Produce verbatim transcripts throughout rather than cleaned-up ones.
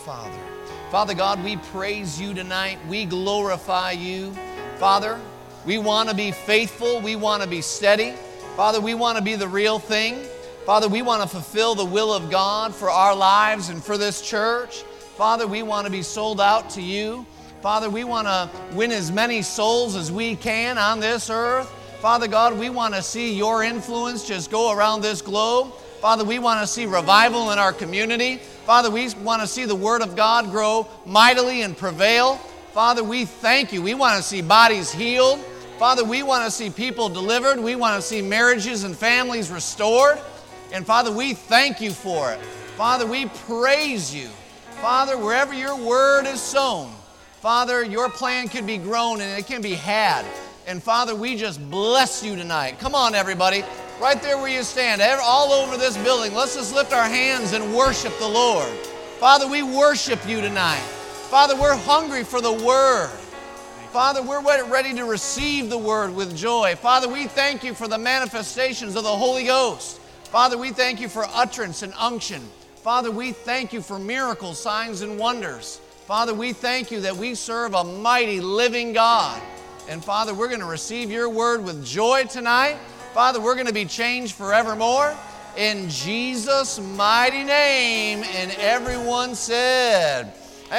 Father. Father God, we praise you tonight. We glorify you. Father, we want to be faithful. We want to be steady. Father, we want to be the real thing. Father, we want to fulfill the will of God for our lives and for this church. Father, we want to be sold out to you. Father, we want to win as many souls as we can on this earth. Father God, we want to see your influence just go around this globe. Father, we want to see revival in our community. Father, we want to see the Word of God grow mightily and prevail. Father, we thank you. We want to see bodies healed. Father, we want to see people delivered. We want to see marriages and families restored. And Father, we thank you for it. Father, we praise you. Father, wherever your word is sown, Father, your plan can be grown and it can be had. And Father, we just bless you tonight. Come on, everybody. Right there where you stand, all over this building, let's just lift our hands and worship the Lord. Father, we worship you tonight. Father, we're hungry for the Word. Father, we're ready to receive the Word with joy. Father, we thank you for the manifestations of the Holy Ghost. Father, we thank you for utterance and unction. Father, we thank you for miracles, signs, and wonders. Father, we thank you that we serve a mighty living God. And Father, we're going to receive your Word with joy tonight. Father, we're going to be changed forevermore. In Jesus' mighty name. And everyone said,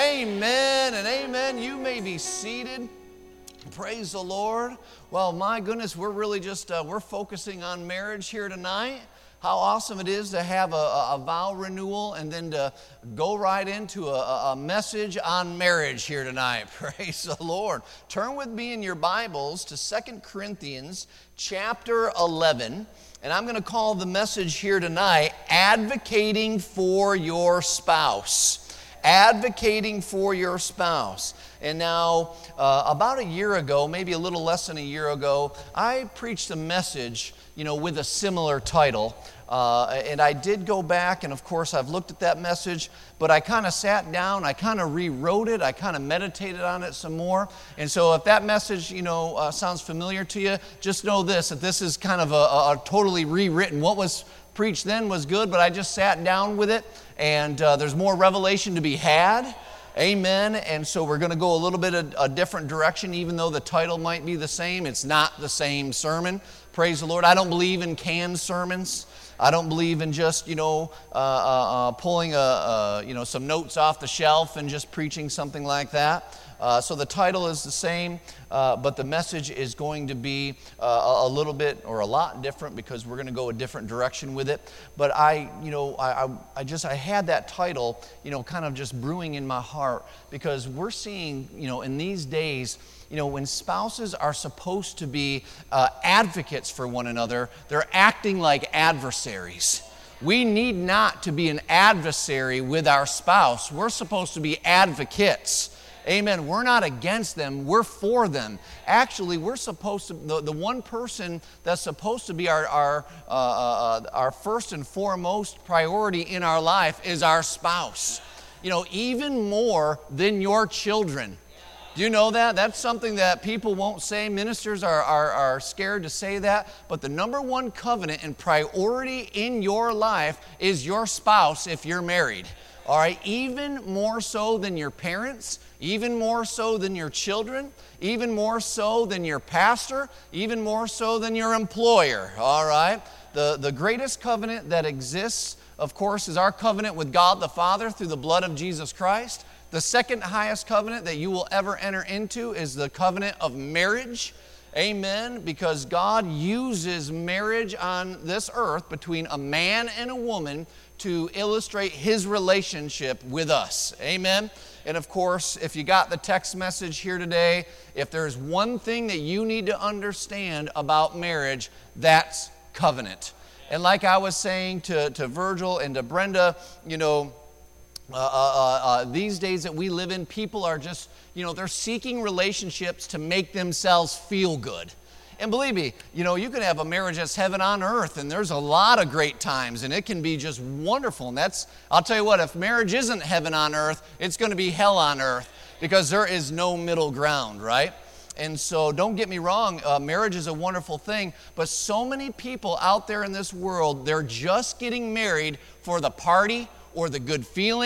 amen and amen. You may be seated. Praise the Lord. Well, my goodness, we're really just, uh, we're focusing on marriage here tonight. How awesome it is to have a, a, a vow renewal and then to go right into a, a message on marriage here tonight. Praise the Lord. Turn with me in your Bibles to Second Corinthians chapter eleven. And I'm going to call the message here tonight, Advocating for Your Spouse. Advocating for your spouse. And now, uh, about a year ago, maybe a little less than a year ago, I preached a message, you know, with a similar title. Uh, and I did go back, and of course I've looked at that message, but I kind of sat down, I kind of rewrote it, I kind of meditated on it some more. And so if that message, you know, uh, sounds familiar to you, just know this, that this is kind of a, a, a totally rewritten. What was preached then was good, but I just sat down with it, and uh, there's more revelation to be had. Amen. And so we're going to go a little bit of a different direction, even though the title might be the same. It's not the same sermon. Praise the Lord. I don't believe in canned sermons. I don't believe in just, you know, uh, uh, uh, pulling a, uh, you know, some notes off the shelf and just preaching something like that. Uh, so the title is the same, uh, but the message is going to be uh, a little bit or a lot different because we're going to go a different direction with it. But I, you know, I, I, I just, I had that title, you know, kind of just brewing in my heart because we're seeing, you know, in these days, you know, when spouses are supposed to be uh, advocates for one another, they're acting like adversaries. We need not to be an adversary with our spouse. We're supposed to be advocates. Amen. We're not against them. We're for them. Actually, we're supposed to, the, the one person that's supposed to be our, our, uh, uh, our first and foremost priority in our life is our spouse. You know, even more than your children. Do you know that? That's something that people won't say. Ministers are, are, are scared to say that. But the number one covenant and priority in your life is your spouse if you're married. All right? Even more so than your parents, even more so than your children, even more so than your pastor, even more so than your employer. All right? The, the greatest covenant that exists, of course, is our covenant with God the Father through the blood of Jesus Christ. The second highest covenant that you will ever enter into is the covenant of marriage. Amen. Because God uses marriage on this earth between a man and a woman to illustrate His relationship with us. Amen. And of course, if you got the text message here today, if there's one thing that you need to understand about marriage, that's covenant. And like I was saying to, to Virgil and to Brenda, you know, Uh, uh, uh, these days that we live in, people are just, you know, they're seeking relationships to make themselves feel good. And believe me, you know, you can have a marriage that's heaven on earth, and there's a lot of great times, and it can be just wonderful. And that's, I'll tell you what, if marriage isn't heaven on earth, it's going to be hell on earth because there is no middle ground, right? And so don't get me wrong, uh, marriage is a wonderful thing, but so many people out there in this world, they're just getting married for the party or the good feeling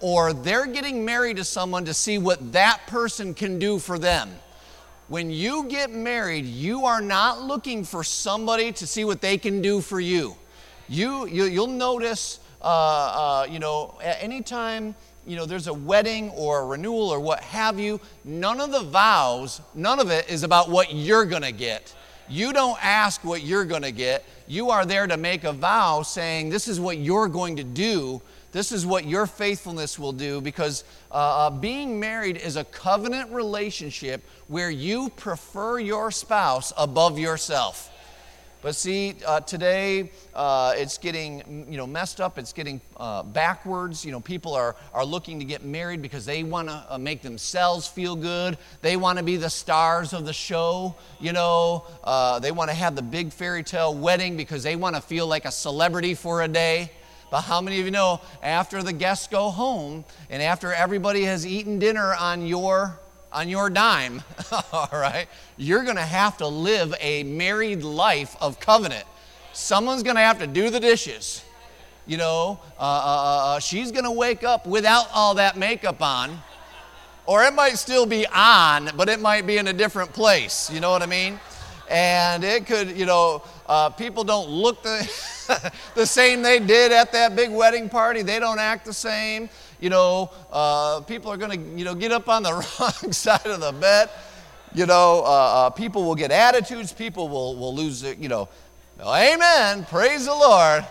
or they're getting married to someone to see what that person can do for them. When you get married, you are not looking for somebody to see what they can do for you. You, you you'll notice, uh, uh, you know, at any time, you know, there's a wedding or a renewal or what have you, none of the vows, none of it is about what you're going to get. You don't ask what you're going to get. You are there to make a vow saying, this is what you're going to do. This is what your faithfulness will do, because uh, uh, being married is a covenant relationship where you prefer your spouse above yourself. But see, uh, today uh, it's getting, you know, messed up. It's getting uh, backwards. You know, people are are looking to get married because they want to uh, make themselves feel good. They want to be the stars of the show. You know, uh, they want to have the big fairy tale wedding because they want to feel like a celebrity for a day. But how many of you know, after the guests go home and after everybody has eaten dinner on your on your dime, all right, you're going to have to live a married life of covenant. Someone's going to have to do the dishes. You know, uh, uh, uh, she's going to wake up without all that makeup on, or it might still be on, but it might be in a different place. You know what I mean? And it could, you know, uh, people don't look the, the same they did at that big wedding party. They don't act the same. You know, uh, people are going to, you know, get up on the wrong side of the bed. You know, uh, uh, people will get attitudes. People will, will lose, their, you know, amen, praise the Lord.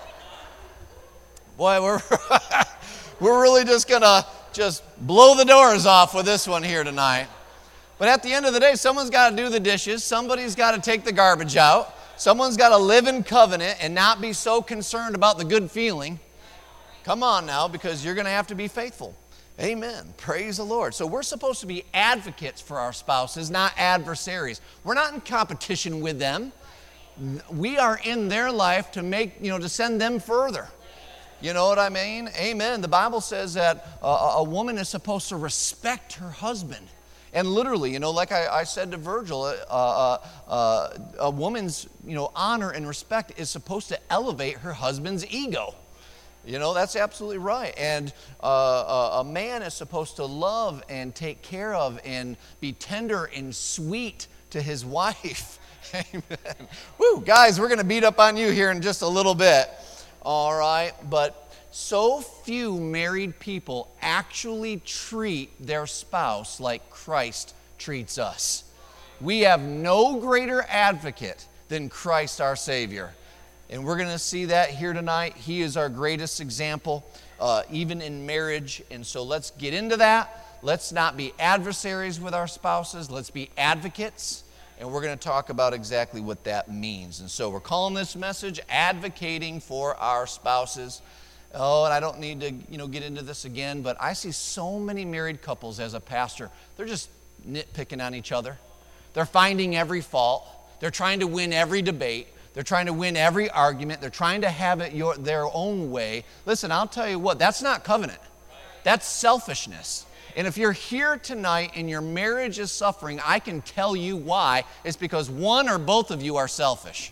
Boy, we're, we're really just going to just blow the doors off with this one here tonight. But at the end of the day, someone's got to do the dishes. Somebody's got to take the garbage out. Someone's got to live in covenant and not be so concerned about the good feeling. Come on now, because you're going to have to be faithful. Amen. Praise the Lord. So we're supposed to be advocates for our spouses, not adversaries. We're not in competition with them. We are in their life to make, you know, to send them further. You know what I mean? Amen. The Bible says that a, a woman is supposed to respect her husband. And literally, you know, like I, I said to Virgil, uh, uh, uh, a woman's, you know, honor and respect is supposed to elevate her husband's ego. You know, that's absolutely right. And uh, a man is supposed to love and take care of and be tender and sweet to his wife. Amen. Woo, guys, we're going to beat up on you here in just a little bit. All right. But so few married people actually treat their spouse like Christ treats us. We have no greater advocate than Christ our Savior. And we're going to see that here tonight. He is our greatest example, uh, even in marriage. And so let's get into that. Let's not be adversaries with our spouses. Let's be advocates. And we're going to talk about exactly what that means. And so we're calling this message Advocating for Our Spouses. Oh, and I don't need to, you know, get into this again, but I see so many married couples as a pastor. They're just nitpicking on each other. They're finding every fault. They're trying to win every debate. They're trying to win every argument. They're trying to have it your, their own way. Listen, I'll tell you what, that's not covenant. That's selfishness. And if you're here tonight and your marriage is suffering, I can tell you why. It's because one or both of you are selfish.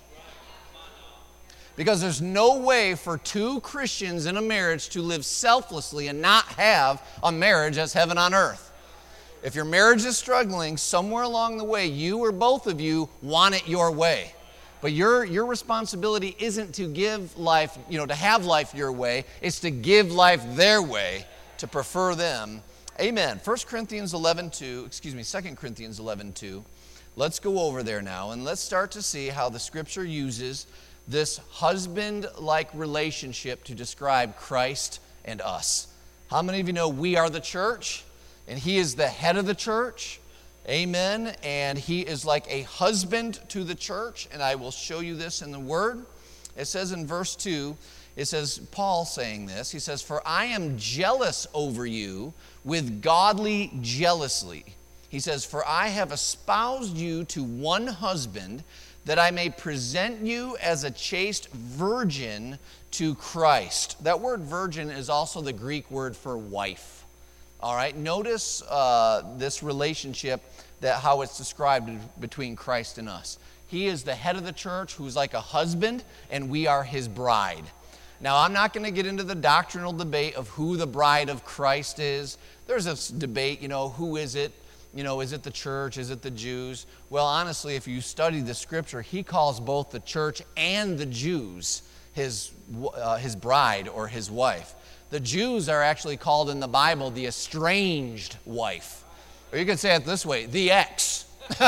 Because there's no way for two Christians in a marriage to live selflessly and not have a marriage as heaven on earth. If your marriage is struggling, somewhere along the way, you or both of you want it your way. But your, your responsibility isn't to give life, you know, to have life your way. It's to give life their way, to prefer them. Amen. First Corinthians eleven two, excuse me, Second Corinthians eleven two. Let's go over there now, and let's start to see how the Scripture uses this husband-like relationship to describe Christ and us. How many of you know we are the church, and He is the head of the church? Amen. And He is like a husband to the church, and I will show you this in the Word. It says in verse two, it says, Paul saying this, he says, "For I am jealous over you with godly jealousy." He says, "For I have espoused you to one husband, that I may present you as a chaste virgin to Christ." That word virgin is also the Greek word for wife. All right, notice uh, this relationship, that how it's described between Christ and us. He is the head of the church who's like a husband, and we are His bride. Now, I'm not going to get into the doctrinal debate of who the bride of Christ is. There's this debate, you know, who is it? You know, is it the church? Is it the Jews? Well, honestly, if you study the scripture, he calls both the church and the Jews his, uh, his bride or his wife. The Jews are actually called in the Bible the estranged wife. Or you could say it this way, the ex.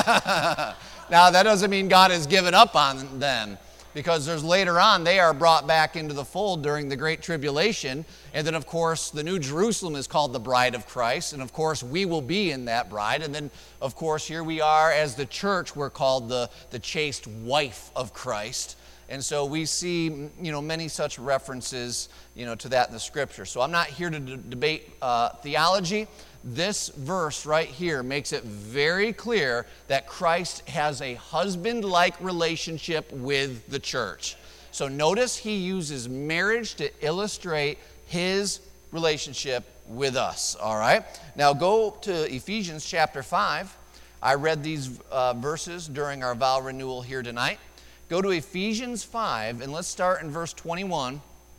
Now, that doesn't mean God has given up on them, because there's later on they are brought back into the fold during the Great Tribulation. And then, of course, the New Jerusalem is called the bride of Christ. And, of course, we will be in that bride. And then, of course, here we are as the church. We're called the, the chaste wife of Christ. And so we see, you know, many such references, you know, to that in the Scripture. So I'm not here to d- debate uh, theology. This verse right here makes it very clear that Christ has a husband-like relationship with the church. So notice he uses marriage to illustrate his relationship with us, all right? Now go to Ephesians chapter five. I read these uh, verses during our vow renewal here tonight. Go to Ephesians five, and let's start in verse twenty-one.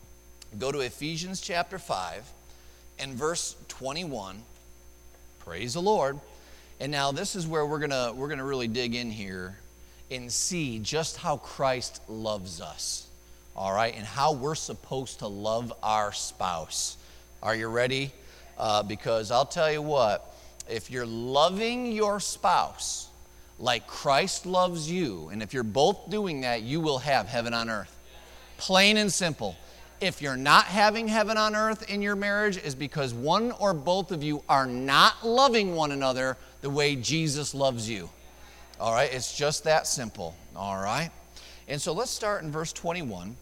Go to Ephesians chapter five and verse twenty-one. Praise the Lord. And now this is where we're gonna we're gonna really dig in here and see just how Christ loves us. All right, and how we're supposed to love our spouse. Are you ready? Uh, because I'll tell you what, if you're loving your spouse like Christ loves you, and if you're both doing that, you will have heaven on earth. Plain and simple. If you're not having heaven on earth in your marriage, is because one or both of you are not loving one another the way Jesus loves you. All right, it's just that simple. All right, and so let's start in verse twenty-one.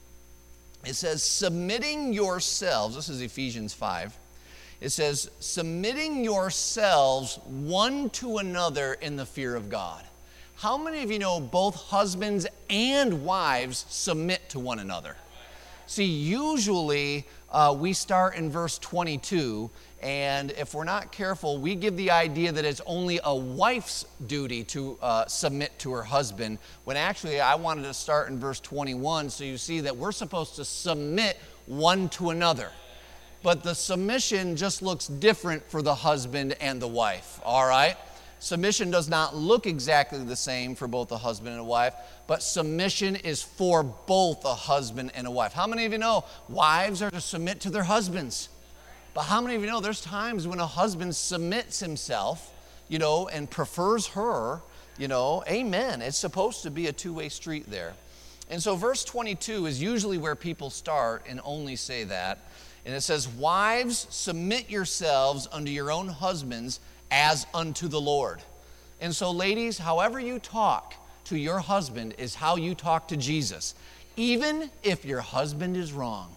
It says, submitting yourselves, this is Ephesians five. It says, submitting yourselves one to another in the fear of God. How many of you know both husbands and wives submit to one another? See, usually uh, we start in verse twenty-two, and if we're not careful, we give the idea that it's only a wife's duty to uh, submit to her husband, when actually I wanted to start in verse twenty-one, so you see that we're supposed to submit one to another. But the submission just looks different for the husband and the wife, all right? Submission does not look exactly the same for both a husband and a wife, but submission is for both a husband and a wife. How many of you know wives are to submit to their husbands? But how many of you know there's times when a husband submits himself, you know, and prefers her, you know, amen. It's supposed to be a two-way street there. And so verse twenty-two is usually where people start and only say that. And it says, wives, submit yourselves unto your own husbands as unto the Lord. And so, ladies, however you talk to your husband is how you talk to Jesus. Even if your husband is wrong,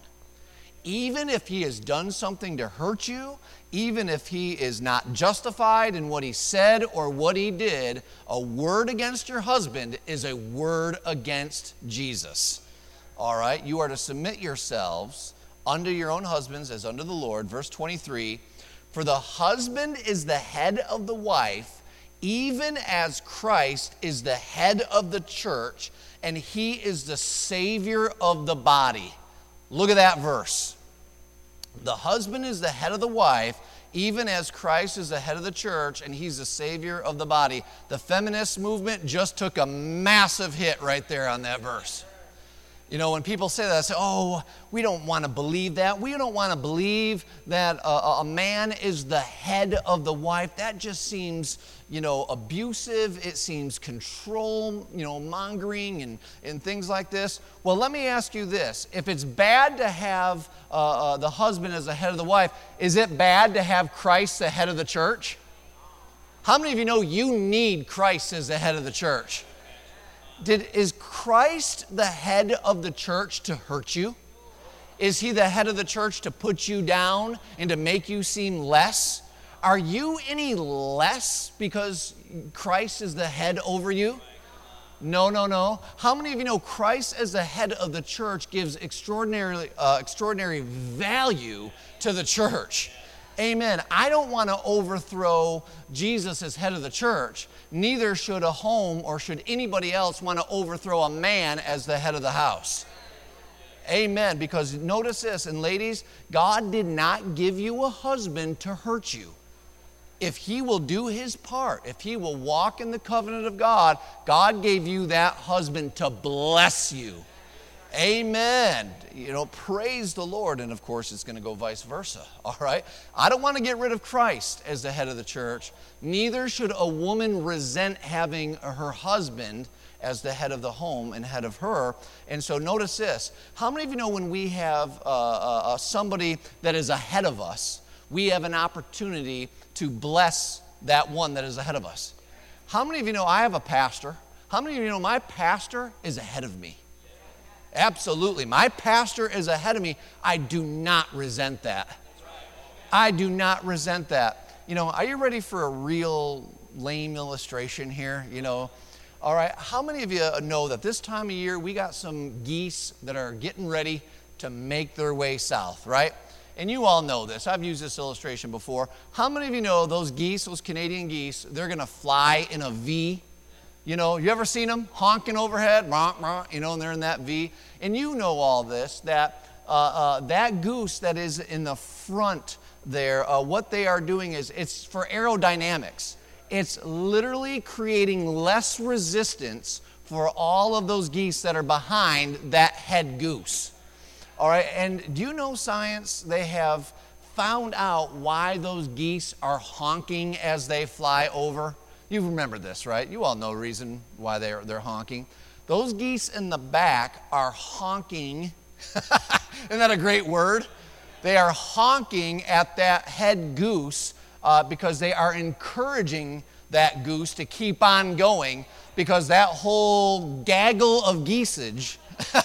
even if he has done something to hurt you, even if he is not justified in what he said or what he did, a word against your husband is a word against Jesus. All right? You are to submit yourselves unto your own husbands as unto the Lord. Verse twenty-three, for the husband is the head of the wife, even as Christ is the head of the church, and he is the Savior of the body. Look at that verse. The husband is the head of the wife, even as Christ is the head of the church, and he's the Savior of the body. The feminist movement just took a massive hit right there on that verse. You know, when people say that, I say, oh, we don't want to believe that. We don't want to believe that a, a man is the head of the wife. That just seems, you know, abusive. It seems control, you know, mongering and, and things like this. Well, let me ask you this. If it's bad to have uh, uh, the husband as the head of the wife, is it bad to have Christ the head of the church? How many of you know you need Christ as the head of the church? Did, is Christ the head of the church to hurt you? Is he the head of the church to put you down and to make you seem less? Are you any less because Christ is the head over you? No, no, no. How many of you know Christ as the head of the church gives extraordinary, uh, extraordinary value to the church? Amen. I don't want to overthrow Jesus as head of the church. Neither should a home or should anybody else want to overthrow a man as the head of the house. Amen. Because notice this, and ladies, God did not give you a husband to hurt you. If he will do his part, if he will walk in the covenant of God, God gave you that husband to bless you. Amen. You know, praise the Lord. And of course, it's going to go vice versa. All right. I don't want to get rid of Christ as the head of the church. Neither should a woman resent having her husband as the head of the home and head of her. And so notice this. How many of you know when we have uh, uh, somebody that is ahead of us, we have an opportunity to bless that one that is ahead of us? How many of you know I have a pastor? How many of you know my pastor is ahead of me? Absolutely. My pastor is ahead of me. I do not resent that. I do not resent that. You know, are you ready for a real lame illustration here? You know, all right. How many of you know that this time of year we got some geese that are getting ready to make their way south, right? And you all know this. I've used this illustration before. How many of you know those geese, those Canadian geese, they're going to fly in a V? You know, you ever seen them honking overhead? You know, and they're in that V. And you know all this, that uh, uh, that goose that is in the front there, uh, what they are doing is it's for aerodynamics. It's literally creating less resistance for all of those geese that are behind that head goose. All right, and do you know science? They have found out why those geese are honking as they fly over. You remember this, right? You all know the reason why they're, they're honking. Those geese in the back are honking. Isn't that a great word? They are honking at that head goose uh, because they are encouraging that goose to keep on going, because that whole gaggle of geesage,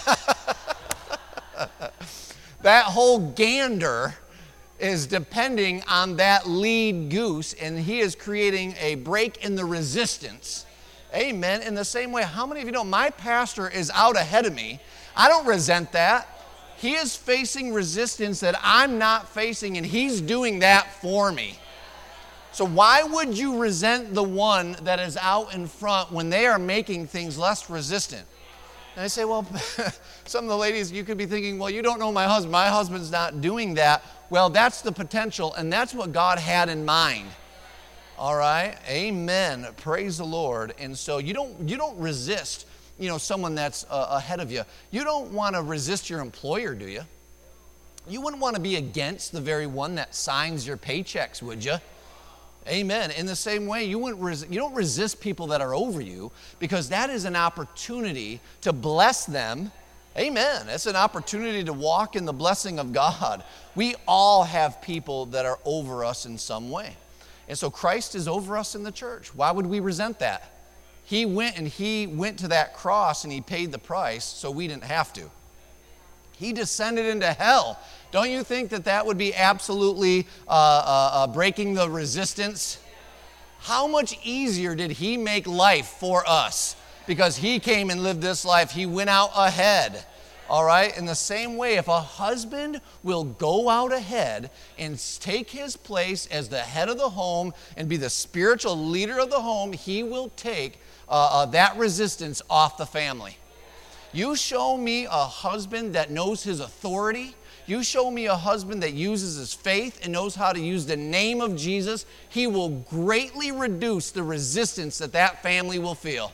that whole gander is depending on that lead goose, and he is creating a break in the resistance. Amen. In the same way, how many of you know my pastor is out ahead of me? I don't resent that. He is facing resistance that I'm not facing, and he's doing that for me. So why would you resent the one that is out in front when they are making things less resistant? And I say, well, some of the ladies, you could be thinking, well, you don't know my husband. My husband's not doing that. Well, that's the potential, and that's what God had in mind. All right? Amen. Praise the Lord. And so you don't you don't resist, you know, someone that's uh, ahead of you. You don't want to resist your employer, do you? You wouldn't want to be against the very one that signs your paychecks, would you? Amen. In the same way, you wouldn't res- you don't resist people that are over you, because that is an opportunity to bless them. Amen. It's an opportunity to walk in the blessing of God. We all have people that are over us in some way. And so Christ is over us in the church. Why would we resent that? He went and he went to that cross and he paid the price so we didn't have to. He descended into hell. Don't you think that that would be absolutely uh, uh, uh, breaking the resistance? How much easier did he make life for us? Because he came and lived this life. He went out ahead. All right? In the same way, if a husband will go out ahead and take his place as the head of the home and be the spiritual leader of the home, he will take uh, uh, that resistance off the family. You show me a husband that knows his authority. You show me a husband that uses his faith and knows how to use the name of Jesus. He will greatly reduce the resistance that that family will feel.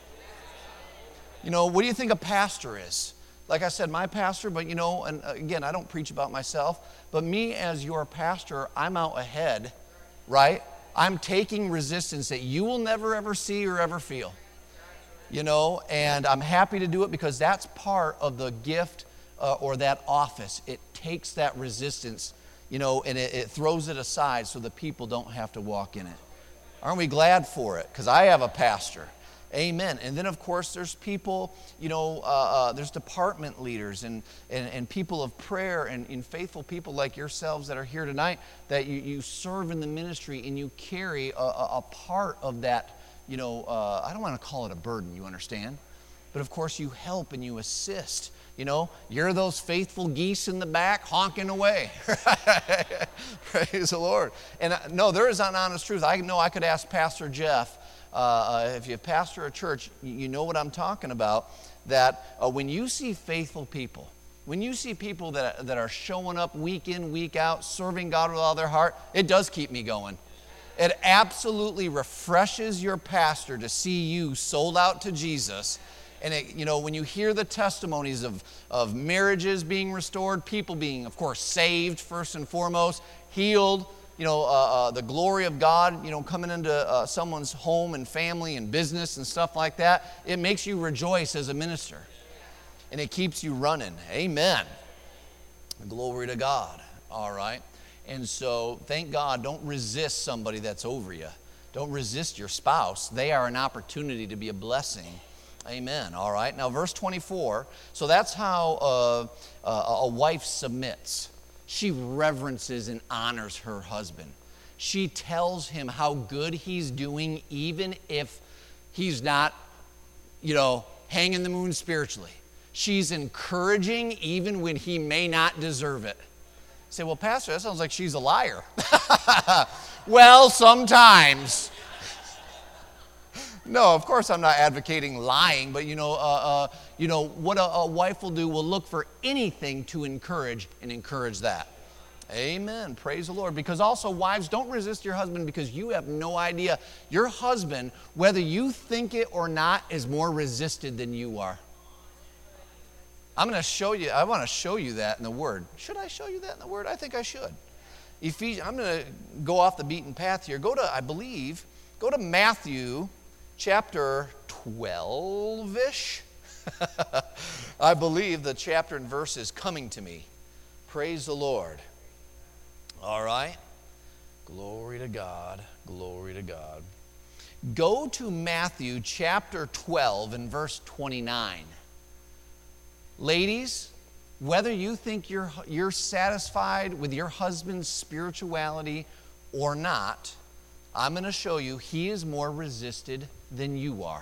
You know, what do you think a pastor is? Like I said, my pastor, but you know, and again, I don't preach about myself, but me as your pastor, I'm out ahead, right? I'm taking resistance that you will never ever see or ever feel. You know, and I'm happy to do it because that's part of the gift uh, or that office. It takes that resistance, you know, and it, it throws it aside so the people don't have to walk in it. Aren't we glad for it? Because I have a pastor. Amen. And then, of course, there's people, you know, uh, uh, there's department leaders and, and, and people of prayer and, and faithful people like yourselves that are here tonight, that you, you serve in the ministry and you carry a, a, a part of that. You know, uh, I don't want to call it a burden, you understand? But of course you help and you assist. You know, you're those faithful geese in the back honking away. Praise the Lord. And uh, no, there is an honest truth. I know I could ask Pastor Jeff, uh, uh, if you pastor a church, you know what I'm talking about, that uh, when you see faithful people, When you see people that, that are showing up week in, week out, serving God with all their heart, it does keep me going. It absolutely refreshes your pastor to see you sold out to Jesus. And it, you know, when you hear the testimonies of, of marriages being restored, people being, of course, saved first and foremost, healed, you know, uh, uh, the glory of God, you know, coming into uh, someone's home and family and business and stuff like that, it makes you rejoice as a minister. And it keeps you running. Amen. Glory to God. All right. And so, thank God, don't resist somebody that's over you. Don't resist your spouse. They are an opportunity to be a blessing. Amen. All right. Now, verse twenty-four. So that's how uh, uh, a wife submits. She reverences and honors her husband. She tells him how good he's doing, even if he's not, you know, hanging the moon spiritually. She's encouraging even when he may not deserve it. You say, well, Pastor, that sounds like she's a liar. Well, sometimes. No, of course I'm not advocating lying, but you know, uh, uh, you know what a, a wife will do will look for anything to encourage and encourage that. Amen. Praise the Lord. Because also, wives, don't resist your husband because you have no idea. Your husband, whether you think it or not, is more resisted than you are. I'm going to show you, I want to show you that in the Word. Should I show you that in the Word? I think I should. Ephesians, I'm going to go off the beaten path here. Go to, I believe, go to Matthew chapter twelve-ish. I believe the chapter and verse is coming to me. Praise the Lord. All right. Glory to God. Glory to God. Go to Matthew chapter twelve and verse twenty-nine. Ladies, whether you think you're, you're satisfied with your husband's spirituality or not, I'm going to show you he is more resisted than you are.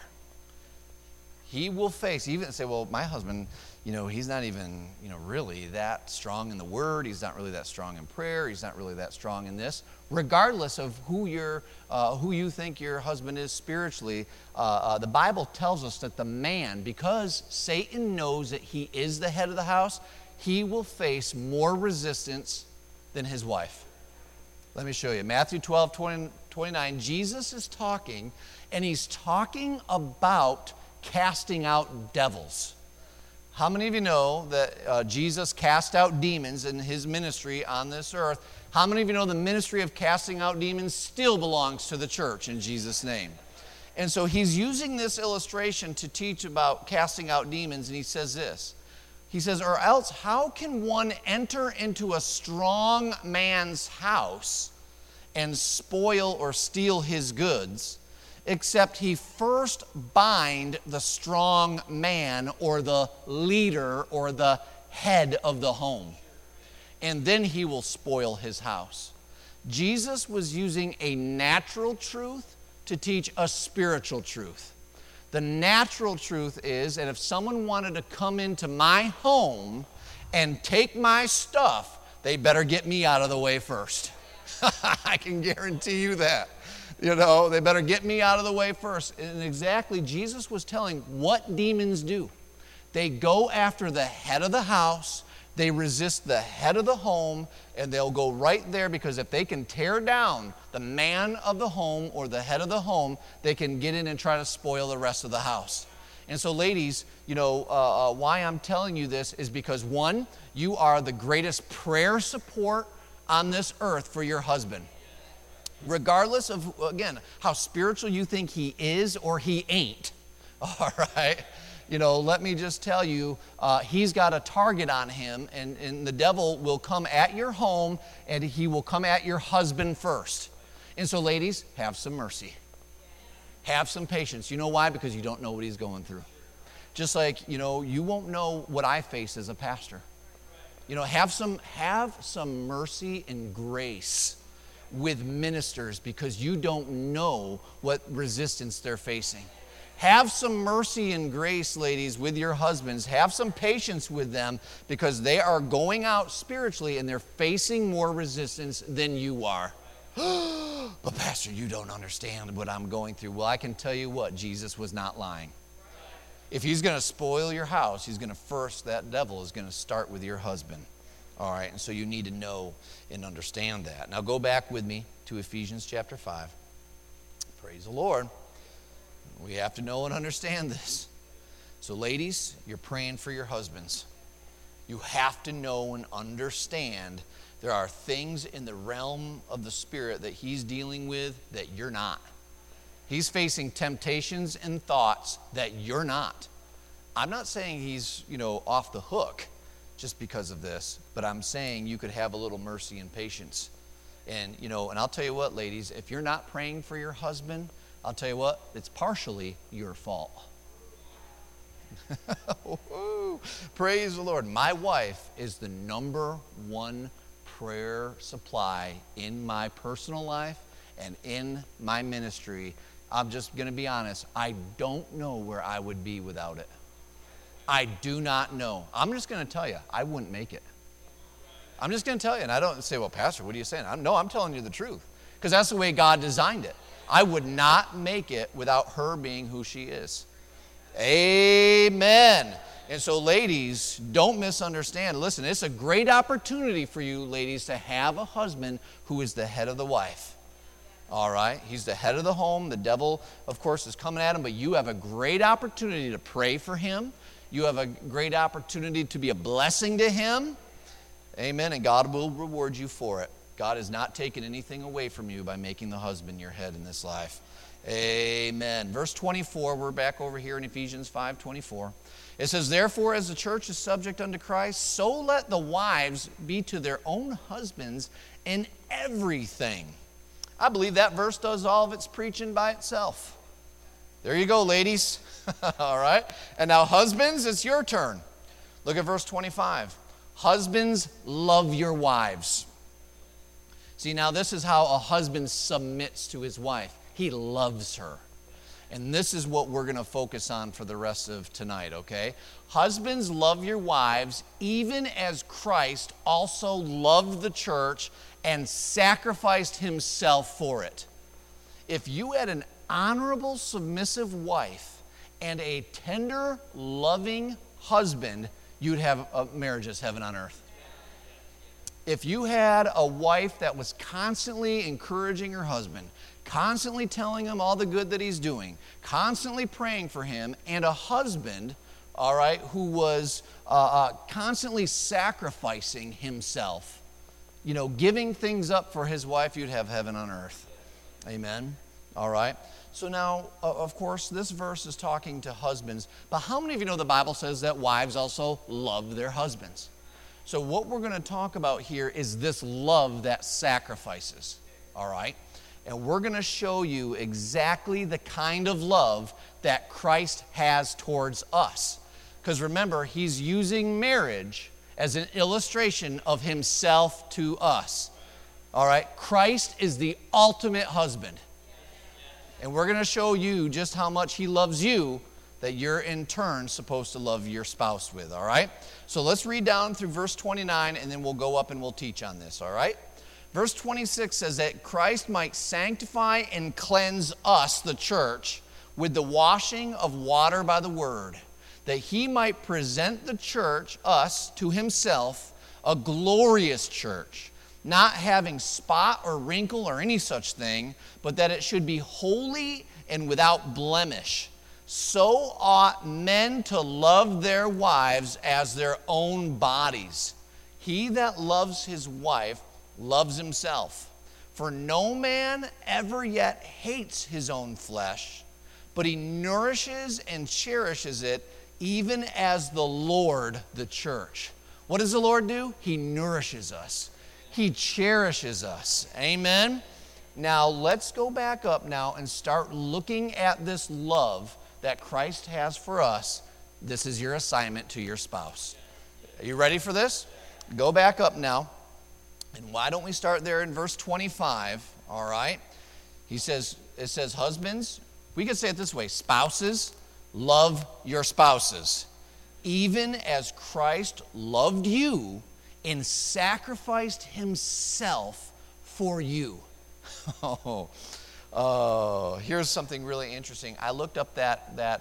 He will face, even say, well, my husband, you know, he's not even, you know, really that strong in the Word. He's not really that strong in prayer. He's not really that strong in this. Regardless of who you're, uh, who you think your husband is spiritually, uh, uh, the Bible tells us that the man, because Satan knows that he is the head of the house, he will face more resistance than his wife. Let me show you. Matthew twelve, twenty, twenty-nine, Jesus is talking, and he's talking about casting out devils. How many of you know that uh, Jesus cast out demons in his ministry on this earth? How many of you know the ministry of casting out demons still belongs to the church in Jesus' name? And so he's using this illustration to teach about casting out demons, and he says this. He says, or else how can one enter into a strong man's house and spoil or steal his goods, except he first bind the strong man or the leader or the head of the home, and then he will spoil his house. Jesus was using a natural truth to teach a spiritual truth. The natural truth is that if someone wanted to come into my home and take my stuff, they better get me out of the way first. I can guarantee you that. You know, they better get me out of the way first. And exactly, Jesus was telling what demons do. They go after the head of the house, they resist the head of the home, and they'll go right there because if they can tear down the man of the home or the head of the home, they can get in and try to spoil the rest of the house. And so, ladies, you know, uh, uh, why I'm telling you this is because, one, you are the greatest prayer support on this earth for your husband. Regardless of, again, how spiritual you think he is or he ain't, all right? You know, let me just tell you, uh, he's got a target on him, and, and the devil will come at your home, and he will come at your husband first. And so, ladies, have some mercy. Have some patience. You know why? Because you don't know what he's going through. Just like, you know, you won't know what I face as a pastor. You know, have some, have some mercy and grace with ministers because you don't know what resistance they're facing. Have some mercy and grace, ladies, with your husbands. Have some patience with them because they are going out spiritually and they're facing more resistance than you are. But Pastor, you don't understand what I'm going through. Well, I can tell you what, Jesus was not lying. If he's going to spoil your house, he's going to first, that devil is going to start with your husband. All right, and so you need to know and understand that. Now go back with me to Ephesians chapter five. Praise the Lord. We have to know and understand this. So ladies, you're praying for your husbands. You have to know and understand there are things in the realm of the Spirit that he's dealing with that you're not. He's facing temptations and thoughts that you're not. I'm not saying he's, you know, off the hook just because of this, but I'm saying you could have a little mercy and patience. And, you know, and I'll tell you what, ladies, if you're not praying for your husband, I'll tell you what, it's partially your fault. Praise the Lord. My wife is the number one prayer supply in my personal life and in my ministry. I'm just going to be honest. I don't know where I would be without it. I do not know. I'm just going to tell you, I wouldn't make it. I'm just going to tell you, and I don't say, well, Pastor, what are you saying? I'm, no, I'm telling you the truth, because that's the way God designed it. I would not make it without her being who she is. Amen. And so, ladies, don't misunderstand. Listen, it's a great opportunity for you, ladies, to have a husband who is the head of the wife. All right? He's the head of the home. The devil, of course, is coming at him, but you have a great opportunity to pray for him. You have a great opportunity to be a blessing to him. Amen. And God will reward you for it. God has not taken anything away from you by making the husband your head in this life. Amen. Verse twenty-four, we're back over here in Ephesians five twenty-four. It says, therefore, as the church is subject unto Christ, so let the wives be to their own husbands in everything. I believe that verse does all of its preaching by itself. There you go, ladies. All right. And now, husbands, it's your turn. Look at verse twenty-five. Husbands, love your wives. See, now this is how a husband submits to his wife. He loves her. And this is what we're going to focus on for the rest of tonight, okay? Husbands, love your wives, even as Christ also loved the church and sacrificed himself for it. If you had an honorable, submissive wife and a tender, loving husband, you'd have a marriage as heaven on earth. If you had a wife that was constantly encouraging her husband, constantly telling him all the good that he's doing, constantly praying for him, and a husband, all right, who was uh, uh, constantly sacrificing himself, you know, giving things up for his wife, you'd have heaven on earth. Amen. All right. So now, uh, of course, this verse is talking to husbands, but how many of you know the Bible says that wives also love their husbands? So what we're going to talk about here is this love that sacrifices, all right? And we're going to show you exactly the kind of love that Christ has towards us. Because remember, he's using marriage as an illustration of himself to us. All right? Christ is the ultimate husband. And we're going to show you just how much he loves you that you're in turn supposed to love your spouse with, all right? So let's read down through verse twenty-nine, and then we'll go up and we'll teach on this, all right? Verse twenty-six says that Christ might sanctify and cleanse us, the church, with the washing of water by the word, that he might present the church, us, to himself, a glorious church, not having spot or wrinkle or any such thing, but that it should be holy and without blemish. So ought men to love their wives as their own bodies. He that loves his wife loves himself. For no man ever yet hates his own flesh, but he nourishes and cherishes it, even as the Lord the church. What does the Lord do? He nourishes us. He cherishes us. Amen? Now, let's go back up now and start looking at this love that Christ has for us. This is your assignment to your spouse. Are you ready for this? Go back up now. And why don't we start there in verse twenty-five, all right? He says, it says, husbands, we could say it this way, spouses, love your spouses, even as Christ loved you and sacrificed himself for you. Oh, oh, here's something really interesting. I looked up that, that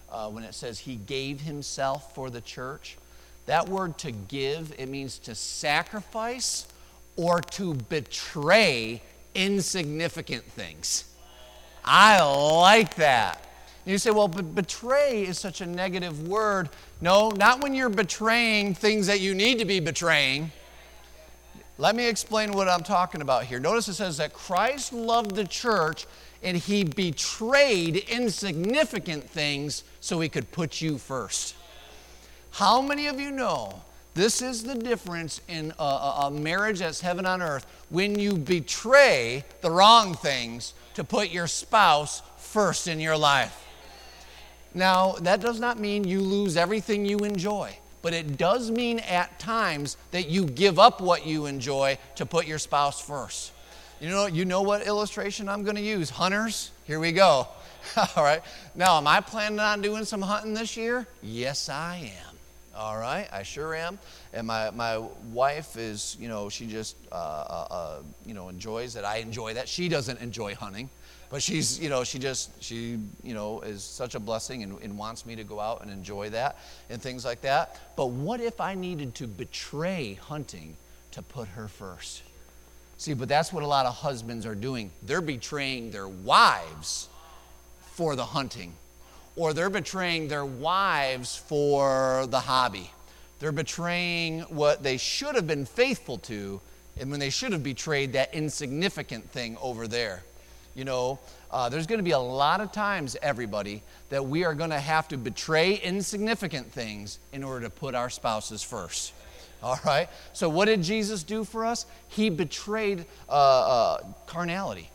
uh, when it says he gave himself for the church. That word to give, it means to sacrifice or to betray insignificant things. I like that. You say, well, but betray is such a negative word. No, not when you're betraying things that you need to be betraying. Let me explain what I'm talking about here. Notice it says that Christ loved the church and he betrayed insignificant things so he could put you first. How many of you know this is the difference in a, a, a marriage that's heaven on earth? When you betray the wrong things to put your spouse first in your life. Now, that does not mean you lose everything you enjoy, but it does mean at times that you give up what you enjoy to put your spouse first. You know, you know what illustration I'm going to use? Hunters, here we go. All right. Now, am I planning on doing some hunting this year? Yes, I am. All right, I sure am. And my, my wife is, you know, she just, uh, uh, uh, you know, enjoys that. I enjoy that. She doesn't enjoy hunting. But she's, you know, she just, she, you know, is such a blessing and, and wants me to go out and enjoy that and things like that. But what if I needed to betray hunting to put her first? See, but that's what a lot of husbands are doing. They're betraying their wives for the hunting. Or they're betraying their wives for the hobby. They're betraying what they should have been faithful to, and when they should have betrayed that insignificant thing over there. You know, uh, there's going to be a lot of times, everybody, that we are going to have to betray insignificant things in order to put our spouses first. All right? So what did Jesus do for us? He betrayed uh, uh, carnality.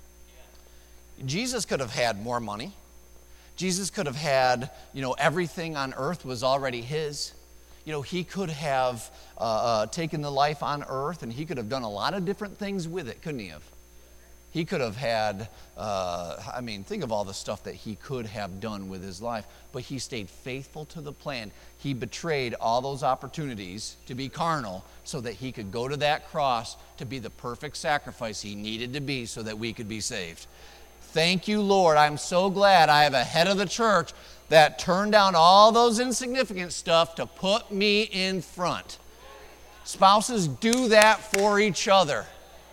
Jesus could have had more money. Jesus could have had, you know, everything on earth was already his. You know, he could have uh, uh, taken the life on earth and he could have done a lot of different things with it, couldn't he have? He could have had, uh, I mean, think of all the stuff that he could have done with his life, but he stayed faithful to the plan. He betrayed all those opportunities to be carnal so that he could go to that cross to be the perfect sacrifice he needed to be so that we could be saved. Thank you, Lord. I'm so glad I have a head of the church that turned down all those insignificant stuff to put me in front. Spouses do that for each other.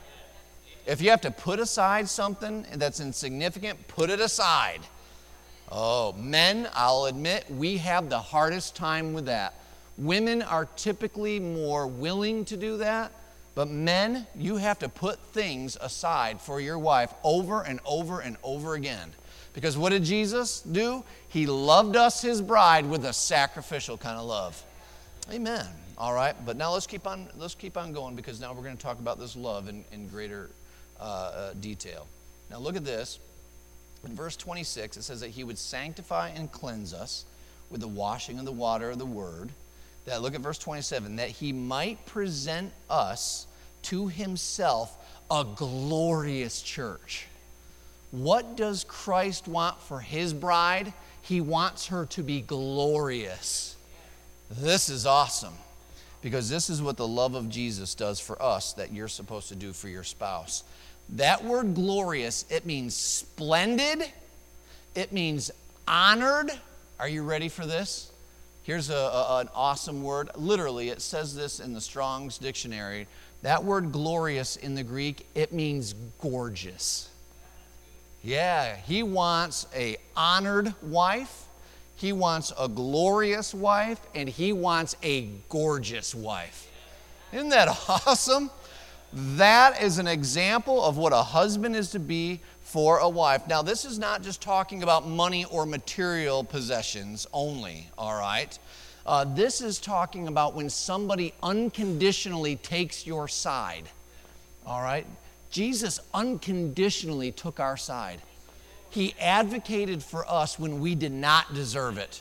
If you have to put aside something that's insignificant, put it aside. Oh, men, I'll admit, we have the hardest time with that. Women are typically more willing to do that. But men, you have to put things aside for your wife over and over and over again. Because what did Jesus do? He loved us, his bride, with a sacrificial kind of love. Amen. All right, but now let's keep on let's keep on going because now we're going to talk about this love in, in greater uh, uh, detail. Now look at this. In verse twenty-six, it says that he would sanctify and cleanse us with the washing of the water of the word. That, look at verse twenty-seven, that he might present us to himself a glorious church. What does Christ want for his bride? He wants her to be glorious. This is awesome because this is what the love of Jesus does for us that you're supposed to do for your spouse. That word glorious, it means splendid. It means honored. Are you ready for this? Here's a, a, an awesome word. Literally, it says this in the Strong's Dictionary. That word glorious in the Greek, it means gorgeous. Yeah, he wants a honored wife, he wants a glorious wife, and he wants a gorgeous wife. Isn't that awesome? That is an example of what a husband is to be for a wife. Now, this is not just talking about money or material possessions only, all right? Uh, this is talking about when somebody unconditionally takes your side, all right? Jesus unconditionally took our side. He advocated for us when we did not deserve it.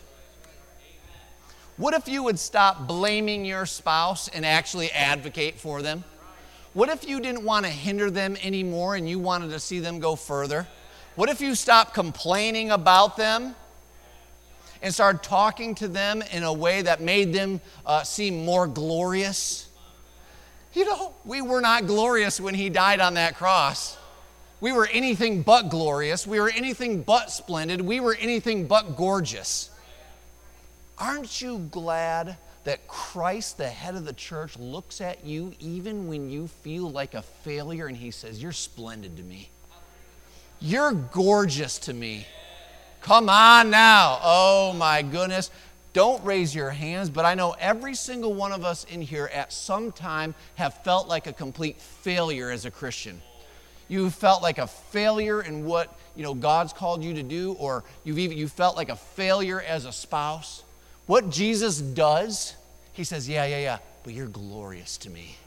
What if you would stop blaming your spouse and actually advocate for them? What if you didn't want to hinder them anymore and you wanted to see them go further? What if you stopped complaining about them and started talking to them in a way that made them uh, seem more glorious? You know, we were not glorious when he died on that cross. We were anything but glorious. We were anything but splendid. We were anything but gorgeous. Aren't you glad that Christ, the head of the church, looks at you even when you feel like a failure and he says, you're splendid to me. You're gorgeous to me. Come on now. Oh my goodness. Don't raise your hands, but I know every single one of us in here at some time have felt like a complete failure as a Christian. You felt like a failure in what, you know, God's called you to do, or you've even you felt like a failure as a spouse. What Jesus does, he says, yeah, yeah, yeah, but you're glorious to me.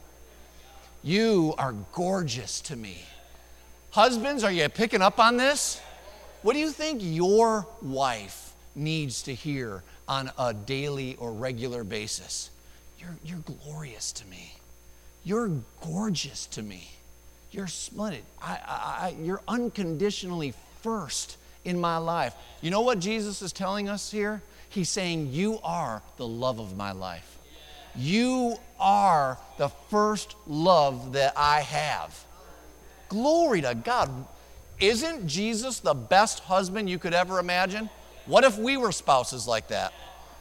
You are gorgeous to me. Husbands, are you picking up on this? What do you think your wife needs to hear on a daily or regular basis? You're, you're glorious to me. You're gorgeous to me. You're splendid. I, I, I, you're unconditionally first in my life. You know what Jesus is telling us here? He's saying, you are the love of my life. You are the first love that I have. Glory to God. Isn't Jesus the best husband you could ever imagine? What if we were spouses like that?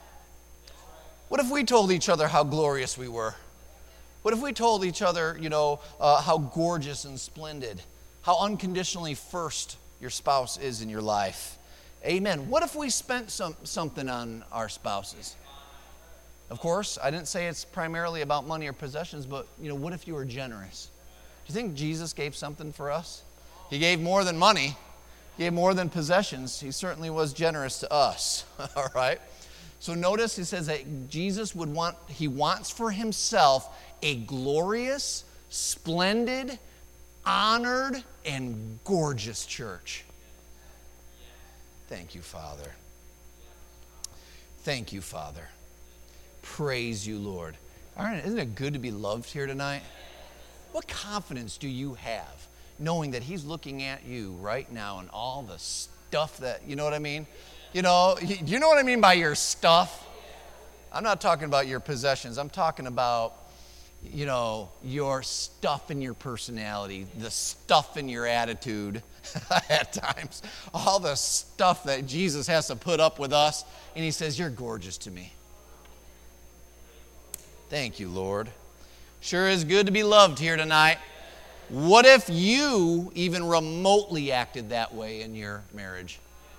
What if we told each other how glorious we were? What if we told each other, you know, uh, how gorgeous and splendid, how unconditionally first your spouse is in your life? Amen. What if we spent some something on our spouses? Of course, I didn't say it's primarily about money or possessions, but, you know, what if you were generous? Do you think Jesus gave something for us? He gave more than money. He gave more than possessions. He certainly was generous to us. All right? So notice he says that Jesus would want, he wants for himself a glorious, splendid, honored, and gorgeous church. Thank you, Father. Thank you, Father. Praise you, Lord. Aren't, isn't it good to be loved here tonight? What confidence do you have knowing that he's looking at you right now and all the stuff that, you know what I mean? You know, you know what I mean by your stuff? I'm not talking about your possessions. I'm talking about, you know, your stuff in your personality, the stuff in your attitude at times, all the stuff that Jesus has to put up with us. And he says, you're gorgeous to me. Thank you, Lord. Sure is good to be loved here tonight. What if you even remotely acted that way in your marriage?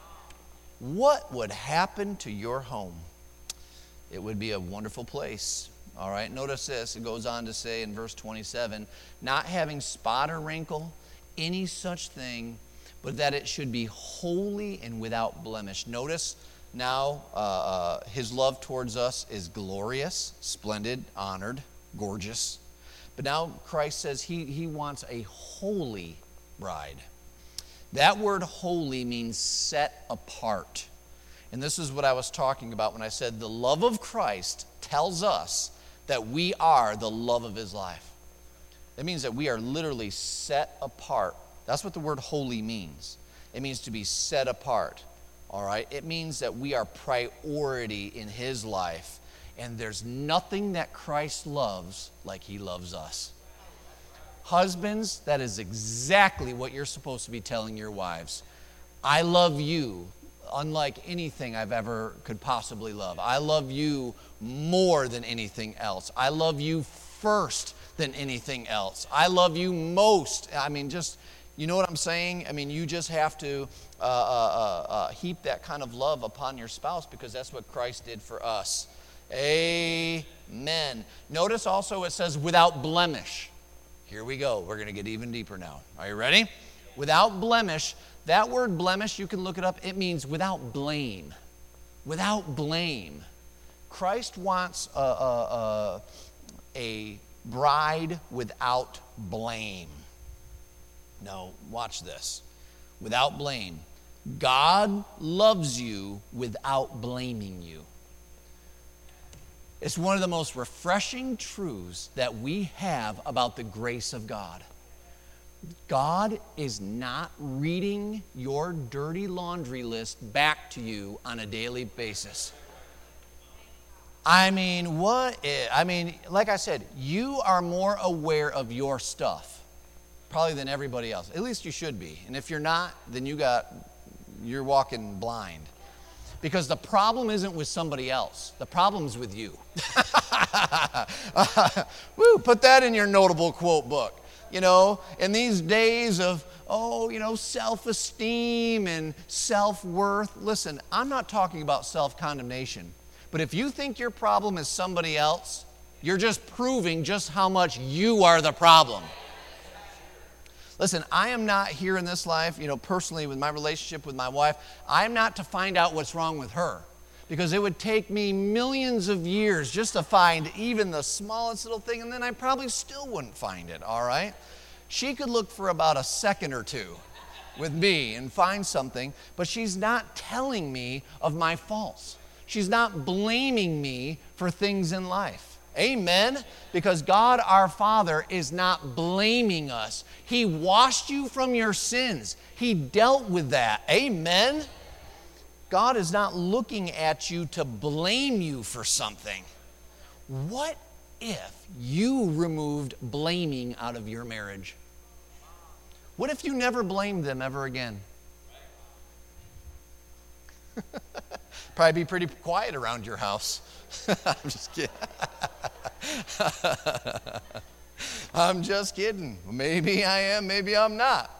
What would happen to your home? It would be a wonderful place. All right, notice this. It goes on to say in verse twenty-seven, not having spot or wrinkle, any such thing, but that it should be holy and without blemish. Notice now uh, uh, his love towards us is glorious, splendid, honored, gorgeous. But now Christ says he, he wants a holy bride. That word holy means set apart. And this is what I was talking about when I said the love of Christ tells us that we are the love of his life. It means that we are literally set apart. That's what the word holy means. It means to be set apart. All right? It means that we are priority in his life. And there's nothing that Christ loves like he loves us. Husbands, that is exactly what you're supposed to be telling your wives. I love you unlike anything I've ever could possibly love. I love you more than anything else. I love you first than anything else. I love you most. I mean, just, you know what I'm saying? I mean, you just have to uh, uh, uh, heap that kind of love upon your spouse because that's what Christ did for us. Amen. Notice also it says without blemish. Here we go. We're going to get even deeper now. Are you ready? Without blemish. That word blemish, you can look it up. It means without blame. Without blame. Christ wants a, a, a, a bride without blame. No, watch this. Without blame. God loves you without blaming you. It's one of the most refreshing truths that we have about the grace of God. God is not reading your dirty laundry list back to you on a daily basis. I mean, what is, I mean, like I said, you are more aware of your stuff. probably than everybody else. At least you should be. And if you're not, then you got, you're walking blind. Because the problem isn't with somebody else. The problem's with you. Woo, put that in your notable quote book. You know, in these days of, oh, you know, self-esteem and self-worth. Listen, I'm not talking about self-condemnation. But if you think your problem is somebody else, you're just proving just how much you are the problem. Listen, I am not here in this life, you know, personally with my relationship with my wife, I'm not to find out what's wrong with her. Because it would take me millions of years just to find even the smallest little thing, and then I probably still wouldn't find it, all right? She could look for about a second or two with me and find something, but she's not telling me of my faults. She's not blaming me for things in life. Amen? Because God our Father is not blaming us. He washed you from your sins. He dealt with that. Amen? God is not looking at you to blame you for something. What if you removed blaming out of your marriage? What if you never blamed them ever again? Probably be pretty quiet around your house. I'm just kidding. I'm just kidding. Maybe I am, maybe I'm not.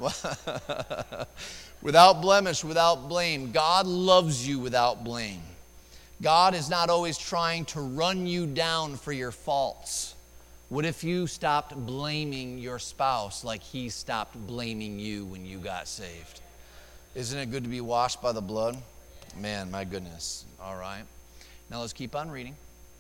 Without blemish, without blame. God loves you without blame. God is not always trying to run you down for your faults. What if you stopped blaming your spouse like he stopped blaming you when you got saved? Isn't it good to be washed by the blood? Man, my goodness. All right. Now let's keep on reading.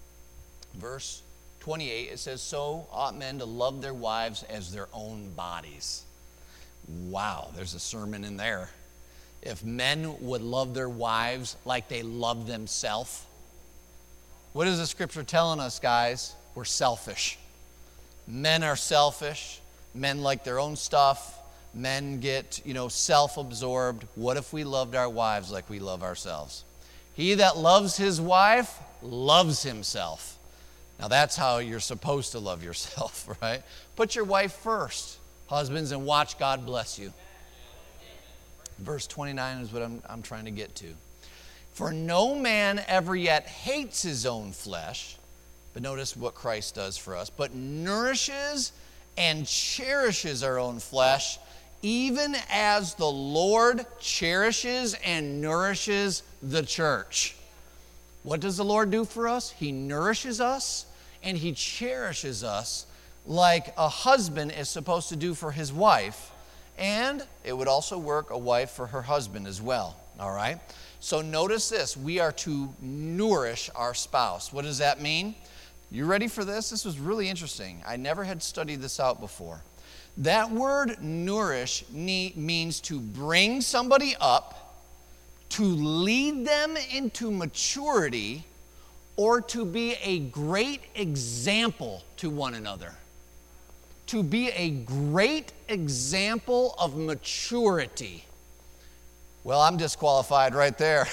Verse twenty-eight, it says, so ought men to love their wives as their own bodies. Wow, there's a sermon in there. If men would love their wives like they love themselves, what is the scripture telling us, guys? We're selfish. Men are selfish. Men like their own stuff. Men get, you know, self-absorbed. What if we loved our wives like we love ourselves? He that loves his wife loves himself. Now that's how you're supposed to love yourself, right? Put your wife first, husbands, and watch God bless you. Verse twenty-nine is what I'm, I'm trying to get to. For no man ever yet hates his own flesh, but notice what Christ does for us, but nourishes and cherishes our own flesh, even as the Lord cherishes and nourishes the church. What does the Lord do for us? He nourishes us and he cherishes us like a husband is supposed to do for his wife. And it would also work a wife for her husband as well. All right? So notice this. We are to nourish our spouse. What does that mean? You ready for this? This was really interesting. I never had studied this out before. That word nourish means to bring somebody up, to lead them into maturity, or to be a great example to one another. To be a great example of maturity. Well, I'm disqualified right there.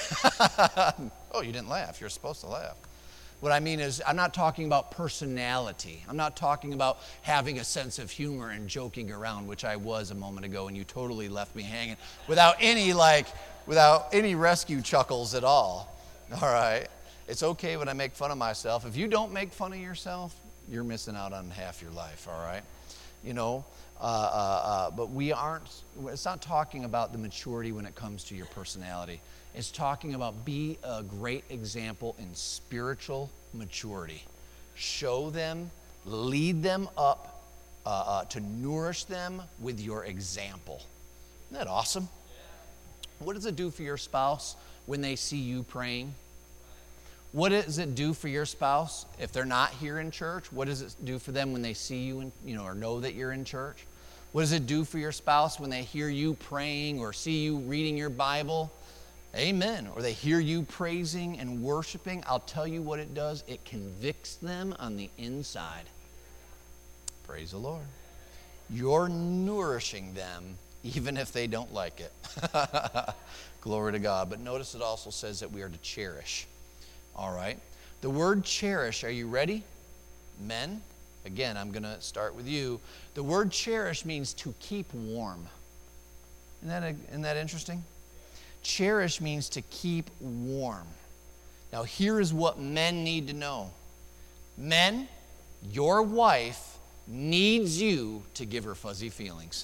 Oh, you didn't laugh. You're supposed to laugh. What I mean is, I'm not talking about personality. I'm not talking about having a sense of humor and joking around, which I was a moment ago, and you totally left me hanging without any, like, without any rescue chuckles at all. All right? It's okay when I make fun of myself. If you don't make fun of yourself, you're missing out on half your life, all right? You know, uh, uh, uh, but we aren't, it's not talking about the maturity when it comes to your personality. It's talking about be a great example in spiritual maturity. Show them, lead them up uh, uh, to nourish them with your example. Isn't that awesome? What does it do for your spouse when they see you praying? What does it do for your spouse if they're not here in church? What does it do for them when they see you, in, you know, or know that you're in church? What does it do for your spouse when they hear you praying or see you reading your Bible? Amen. Or they hear you praising and worshiping. I'll tell you what it does. It convicts them on the inside. Praise the Lord. You're nourishing them even if they don't like it. Glory to God. But notice it also says that we are to cherish. All right. The word cherish, are you ready? Men, again, I'm going to start with you. The word cherish means to keep warm. Isn't that, isn't that interesting? Cherish means to keep warm. Now, here is what men need to know. Men, your wife needs you to give her fuzzy feelings.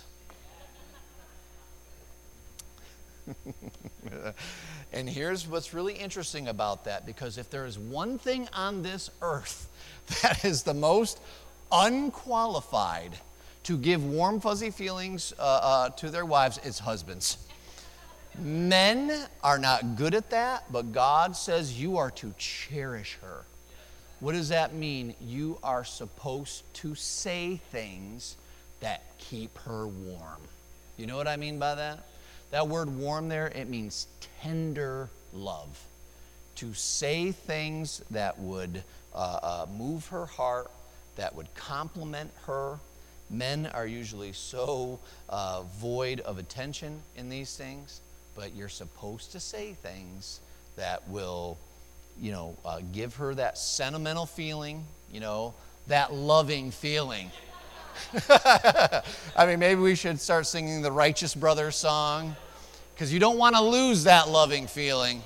And here's what's really interesting about that, because if there is one thing on this earth that is the most unqualified to give warm, fuzzy feelings uh, uh, to their wives, it's husbands. Men are not good at that, but God says you are to cherish her. What does that mean? You are supposed to say things that keep her warm. You know what I mean by that? That word warm there, it means tender love. To say things that would uh, uh, move her heart, that would compliment her. Men are usually so uh, void of attention in these things, but you're supposed to say things that will, you know, uh, give her that sentimental feeling, you know, that loving feeling. I mean, maybe we should start singing the Righteous Brothers song, because you don't want to lose that loving feeling.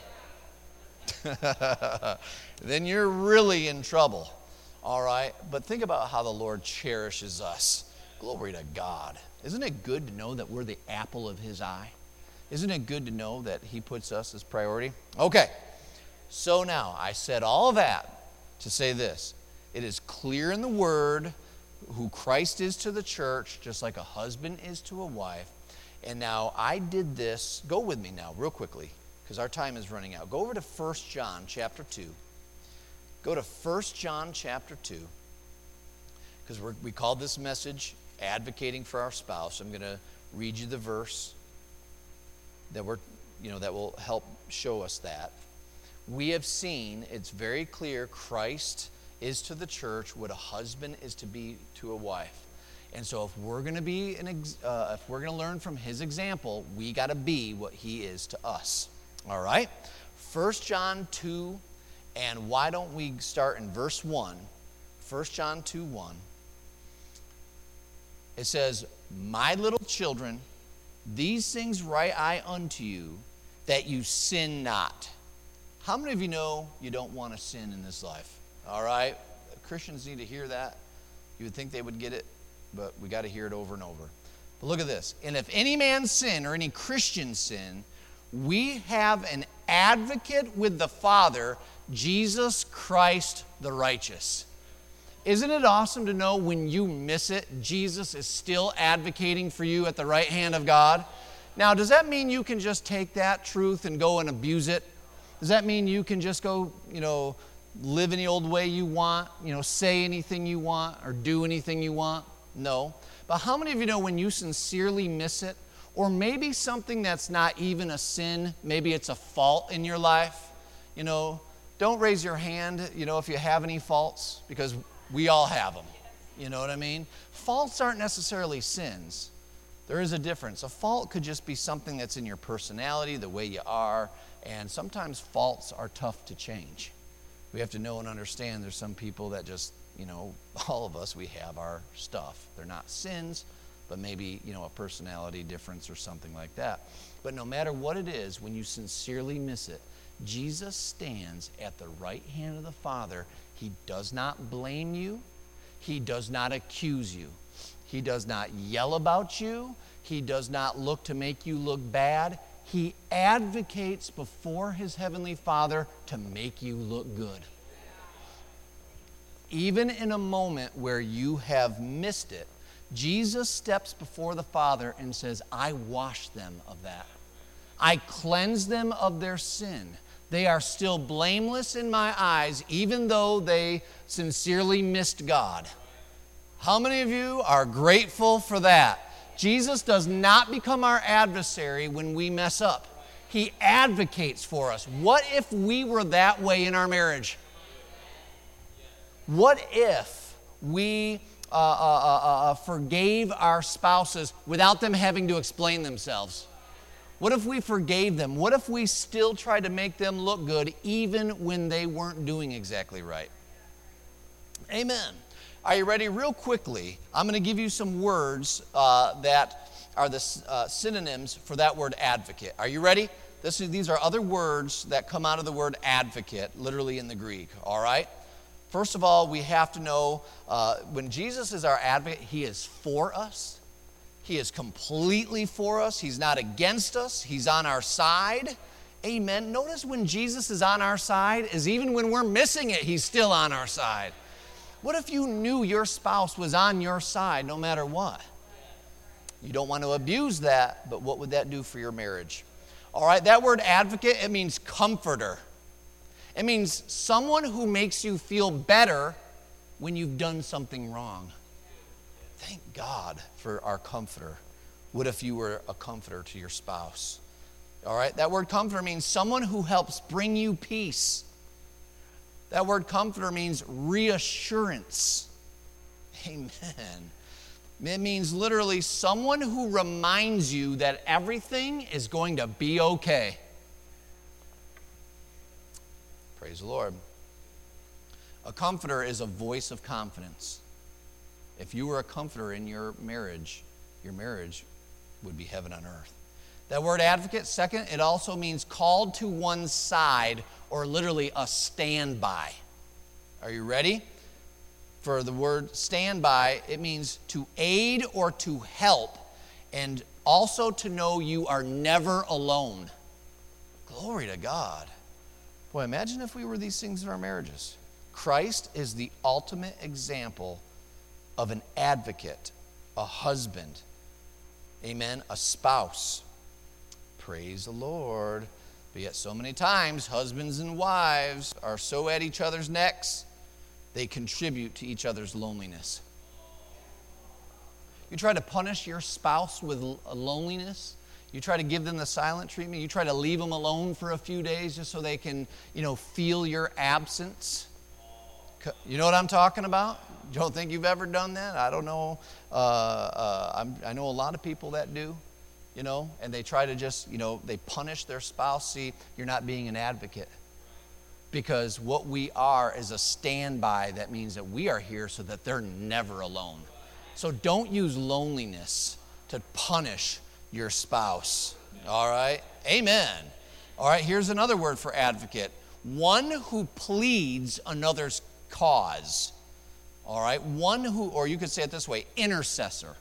Then you're really in trouble, all right? But think about how the Lord cherishes us. Glory to God. Isn't it good to know that we're the apple of his eye? Isn't it good to know that he puts us as priority? Okay, so now I said all of that to say this. It is clear in the Word who Christ is to the church, just like a husband is to a wife. And now I did this. Go with me now real quickly, because our time is running out. Go over to First John chapter two. Go to First John chapter two, because we called this message Advocating for Our Spouse. I'm going to read you the verse that we're, you know, that will help show us that. We have seen, it's very clear, Christ is to the church what a husband is to be to a wife. And so if we're going to be an ex, uh, if we're going to learn from his example, we got to be what he is to us. All right? First John two, and why don't we start in verse one? First John two one. It says, "My little children, these things write I unto you, that you sin not." How many of you know you don't want to sin in this life? All right? Christians need to hear that. You would think they would get it, but we got to hear it over and over. But look at this. "And if any man sin," or any Christian sin, "we have an advocate with the Father, Jesus Christ the righteous." Isn't it awesome to know when you miss it, Jesus is still advocating for you at the right hand of God? Now, does that mean you can just take that truth and go and abuse it? Does that mean you can just go, you know, live any old way you want, you know, say anything you want or do anything you want? No. But how many of you know when you sincerely miss it, or maybe something that's not even a sin, maybe it's a fault in your life? You know, don't raise your hand, you know, if you have any faults, because we all have them. You know what I mean? Faults aren't necessarily sins. There is a difference. A fault could just be something that's in your personality, the way you are, and sometimes faults are tough to change. We have to know and understand there's some people that just, you know, all of us, we have our stuff. They're not sins, but maybe, you know, a personality difference or something like that. But no matter what it is, when you sincerely miss it, Jesus stands at the right hand of the Father. He does not blame you. He does not accuse you. He does not yell about you. He does not look to make you look bad. He advocates before his heavenly Father to make you look good. Even in a moment where you have missed it, Jesus steps before the Father and says, "I wash them of that. I cleanse them of their sin. They are still blameless in my eyes, even though they sincerely missed God." How many of you are grateful for that? Jesus does not become our adversary when we mess up. He advocates for us. What if we were that way in our marriage? What if we uh, uh, uh, forgave our spouses without them having to explain themselves? What if we forgave them? What if we still tried to make them look good even when they weren't doing exactly right? Amen. Are you ready? Real quickly, I'm going to give you some words uh, that are the uh, synonyms for that word advocate. Are you ready? This is, these are other words that come out of the word advocate, literally in the Greek, all right? First of all, we have to know uh, when Jesus is our advocate, he is for us. He is completely for us. He's not against us. He's on our side. Amen. Notice when Jesus is on our side, is even when we're missing it, he's still on our side. What if you knew your spouse was on your side no matter what? You don't want to abuse that, but what would that do for your marriage? All right, that word advocate, it means comforter. It means someone who makes you feel better when you've done something wrong. Thank God for our comforter. What if you were a comforter to your spouse? All right, that word comforter means someone who helps bring you peace. That word comforter means reassurance. Amen. It means literally someone who reminds you that everything is going to be okay. Praise the Lord. A comforter is a voice of confidence. If you were a comforter in your marriage, your marriage would be heaven on earth. That word advocate, second, it also means called to one's side, or literally a standby. Are you ready? For the word standby, it means to aid or to help, and also to know you are never alone. Glory to God. Boy, imagine if we were these things in our marriages. Christ is the ultimate example of an advocate, a husband, amen, a spouse. Praise the Lord. But yet so many times, husbands and wives are so at each other's necks, they contribute to each other's loneliness. You try to punish your spouse with loneliness. You try to give them the silent treatment. You try to leave them alone for a few days just so they can, you know, feel your absence. You know what I'm talking about? You don't think you've ever done that? I don't know. Uh, uh, I'm, I know a lot of people that do. You know, and they try to just, you know, they punish their spouse. See, you're not being an advocate. Because what we are is a standby. That means that we are here so that they're never alone. So don't use loneliness to punish your spouse. All right? Amen. All right, here's another word for advocate. One who pleads another's cause. All right? One who, or you could say it this way, intercessor.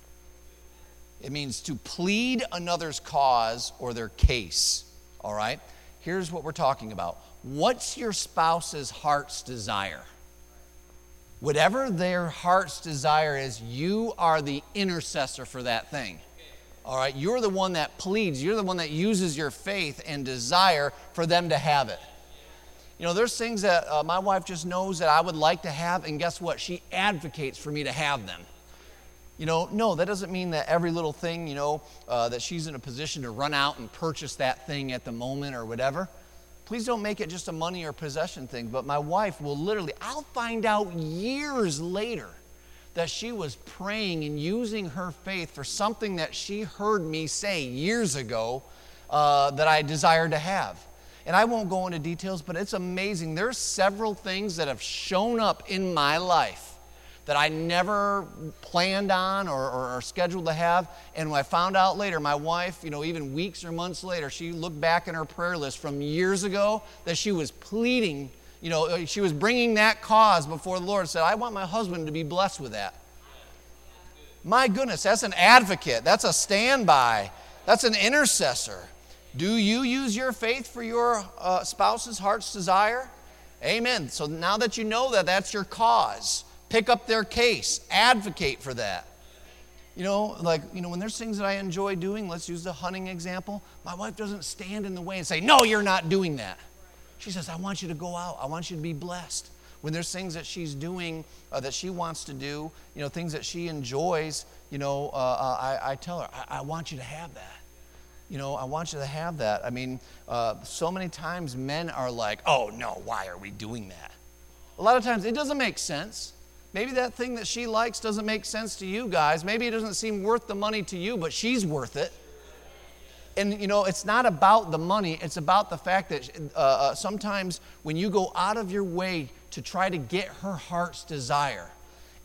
It means to plead another's cause or their case, all right? Here's what we're talking about. What's your spouse's heart's desire? Whatever their heart's desire is, you are the intercessor for that thing, all right? You're the one that pleads. You're the one that uses your faith and desire for them to have it. You know, there's things that uh, my wife just knows that I would like to have, and guess what? She advocates for me to have them. You know, no, that doesn't mean that every little thing, you know, uh, that she's in a position to run out and purchase that thing at the moment or whatever. Please don't make it just a money or possession thing. But my wife will literally, I'll find out years later that she was praying and using her faith for something that she heard me say years ago uh, that I desired to have. And I won't go into details, but it's amazing. There's several things that have shown up in my life that I never planned on or, or, or scheduled to have. And when I found out later, my wife, you know, even weeks or months later, she looked back in her prayer list from years ago that she was pleading, you know, she was bringing that cause before the Lord and said, I want my husband to be blessed with that. My goodness, that's an advocate. That's a standby. That's an intercessor. Do you use your faith for your uh, spouse's heart's desire? Amen. So now that you know that, that's your cause. Pick up their case. Advocate for that. You know, like, you know, when there's things that I enjoy doing, let's use the hunting example. My wife doesn't stand in the way and say, no, you're not doing that. She says, I want you to go out. I want you to be blessed. When there's things that she's doing uh, that she wants to do, you know, things that she enjoys, you know, uh, uh, I, I tell her, I, I want you to have that. You know, I want you to have that. I mean, uh, so many times men are like, oh, no, why are we doing that? A lot of times it doesn't make sense. Maybe that thing that she likes doesn't make sense to you guys. Maybe it doesn't seem worth the money to you, but she's worth it. And, you know, it's not about the money. It's about the fact that uh, uh, sometimes when you go out of your way to try to get her heart's desire,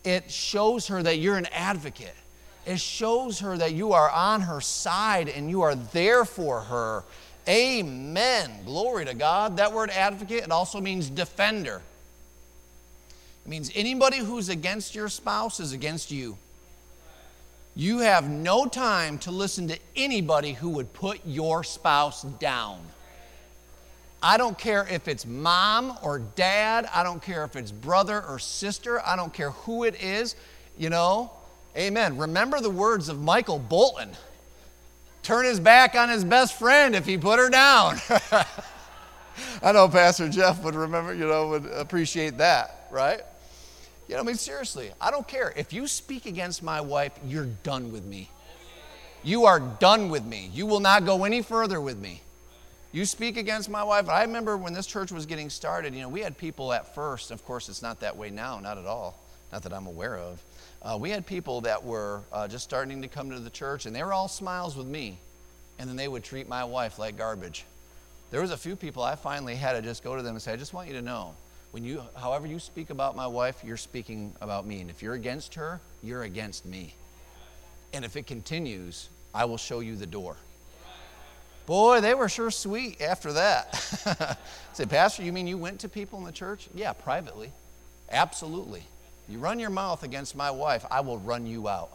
It shows her that you're an advocate. It shows her that you are on her side and you are there for her. Amen. Glory to God. That word advocate, it also means defender. It means anybody who's against your spouse is against you. You have no time to listen to anybody who would put your spouse down. I don't care if it's mom or dad. I don't care if it's brother or sister. I don't care who it is. You know, amen. Remember the words of Michael Bolton. Turn his back on his best friend if he put her down. I know Pastor Jeff would remember, you know, would appreciate that, right? You know, I mean, seriously, I don't care. If you speak against my wife, you're done with me. You are done with me. You will not go any further with me. You speak against my wife. I remember when this church was getting started, you know, we had people at first, of course, it's not that way now, not at all, not that I'm aware of. Uh, we had people that were uh, just starting to come to the church, and they were all smiles with me, and then they would treat my wife like garbage. There was a few people I finally had to just go to them and say, I just want you to know, when you, however you speak about my wife, you're speaking about me, and if you're against her, you're against me. And if it continues, I will show you the door. Boy, they were sure sweet after that. Say, Pastor, you mean you went to people in the church? Yeah, privately. Absolutely. You run your mouth against my wife, I will run you out.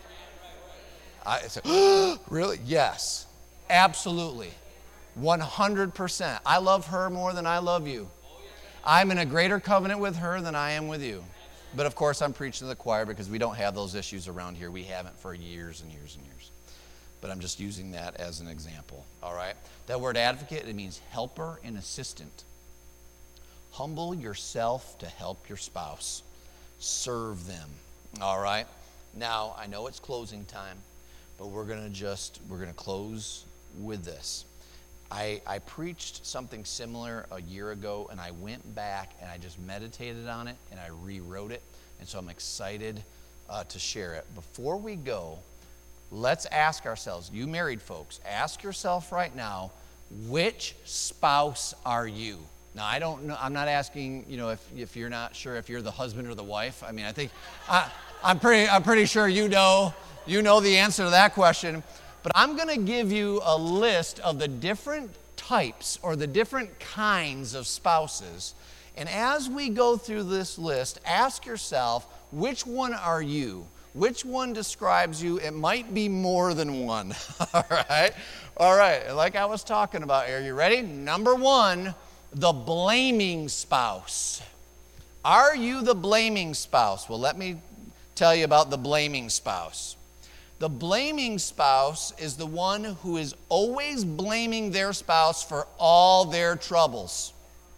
I said, really? Yes, absolutely. one hundred percent. I love her more than I love you. I'm in a greater covenant with her than I am with you. But of course, I'm preaching to the choir because we don't have those issues around here. We haven't for years and years and years. But I'm just using that as an example, all right? That word advocate, it means helper and assistant. Humble yourself to help your spouse. Serve them, all right? Now, I know it's closing time, but we're going to just, we're going to close with this. I, I preached something similar a year ago, and I went back and I just meditated on it, and I rewrote it, and so I'm excited uh, to share it. Before we go, let's ask ourselves, you married folks, ask yourself right now, which spouse are you? Now, I don't know, I'm not asking, you know, if, if you're not sure if you're the husband or the wife. I mean, I think, I, I'm pretty, I'm pretty sure you know, you know the answer to that question. But I'm going to give you a list of the different types or the different kinds of spouses. And as we go through this list, ask yourself, which one are you? Which one describes you? It might be more than one. All right? All right. Like I was talking about, are you ready? Number one, the blaming spouse. Are you the blaming spouse? Well, let me tell you about the blaming spouse. The blaming spouse is the one who is always blaming their spouse for all their troubles.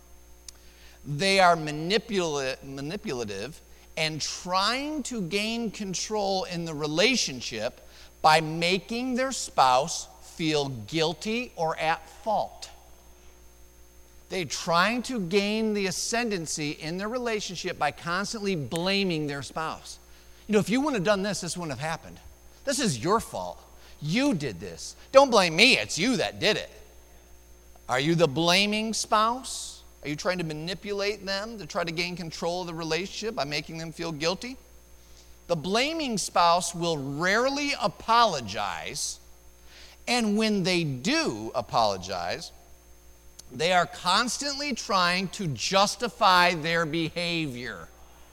They are manipula- manipulative and trying to gain control in the relationship by making their spouse feel guilty or at fault. They're trying to gain the ascendancy in their relationship by constantly blaming their spouse. You know, if you wouldn't have done this, this wouldn't have happened. This is your fault. You did this. Don't blame me. It's you that did it. Are you the blaming spouse? Are you trying to manipulate them to try to gain control of the relationship by making them feel guilty? The blaming spouse will rarely apologize, and when they do apologize, they are constantly trying to justify their behavior.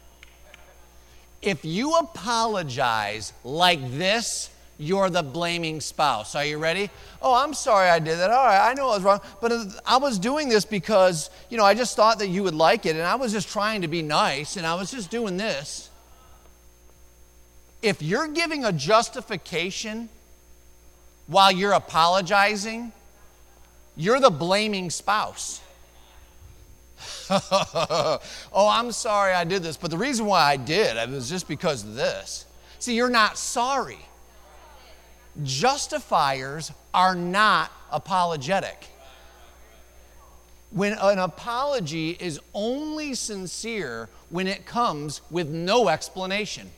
If you apologize like this, you're the blaming spouse. Are you ready? Oh, I'm sorry I did that. All right, I know I was wrong. But I was doing this because, you know, I just thought that you would like it, and I was just trying to be nice, and I was just doing this. If you're giving a justification while you're apologizing, you're the blaming spouse. Oh, I'm sorry I did this, but the reason why I did it was just because of this. See, you're not sorry. Justifiers are not apologetic. When an apology is only sincere when it comes with no explanation.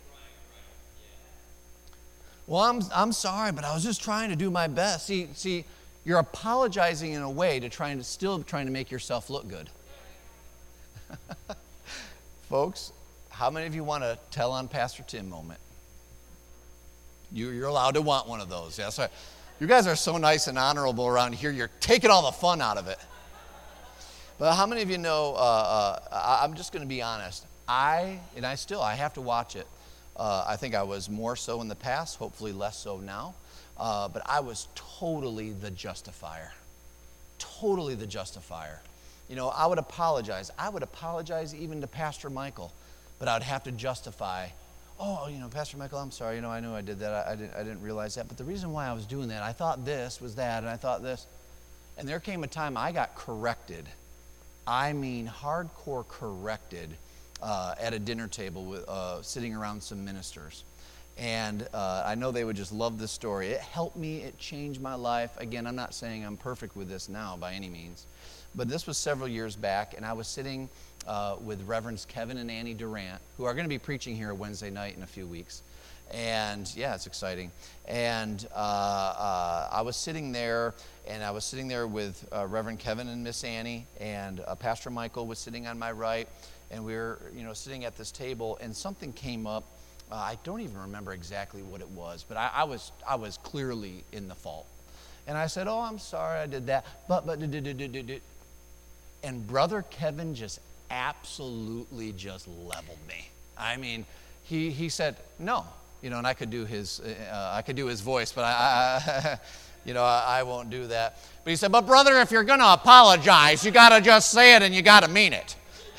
Well, I'm, I'm sorry, but I was just trying to do my best. See, see, you're apologizing in a way to trying to still trying to make yourself look good. Folks, How many of you want a tell on Pastor Tim moment? You, you're allowed to want one of those. Yeah, so you guys are so nice and honorable around here. You're taking all the fun out of it. But how many of you know, uh, uh, I'm just going to be honest. I, and I still, I have to watch it. Uh, I think I was more so in the past, hopefully less so now. Uh, but I was totally the justifier. Totally the justifier. You know, I would apologize. I would apologize even to Pastor Michael. But I would have to justify, oh, you know, Pastor Michael, I'm sorry. You know, I knew I did that. I, I, didn't, I didn't realize that. But the reason why I was doing that, I thought this was that, and I thought this. And there came a time I got corrected. I mean hardcore corrected uh, at a dinner table with uh, sitting around some ministers. And uh, I know they would just love this story. It helped me. It changed my life. Again, I'm not saying I'm perfect with this now by any means. But this was several years back, and I was sitting uh, with Reverends Kevin and Annie Durant, who are going to be preaching here Wednesday night in a few weeks. And, yeah, it's exciting. And uh, uh, I was sitting there, and I was sitting there with uh, Reverend Kevin and Miss Annie, and uh, Pastor Michael was sitting on my right, and we were, you know, sitting at this table, and something came up. Uh, I don't even remember exactly what it was, but I, I was I was clearly in the fault. And I said, oh, I'm sorry I did that, but, but, do, do, do, do, do. And Brother Kevin just absolutely just leveled me. I mean, he he said, no, you know, and I could do his, uh, I could do his voice, but I, I you know, I, I won't do that. But he said, but brother, if you're going to apologize, you got to just say it and you got to mean it.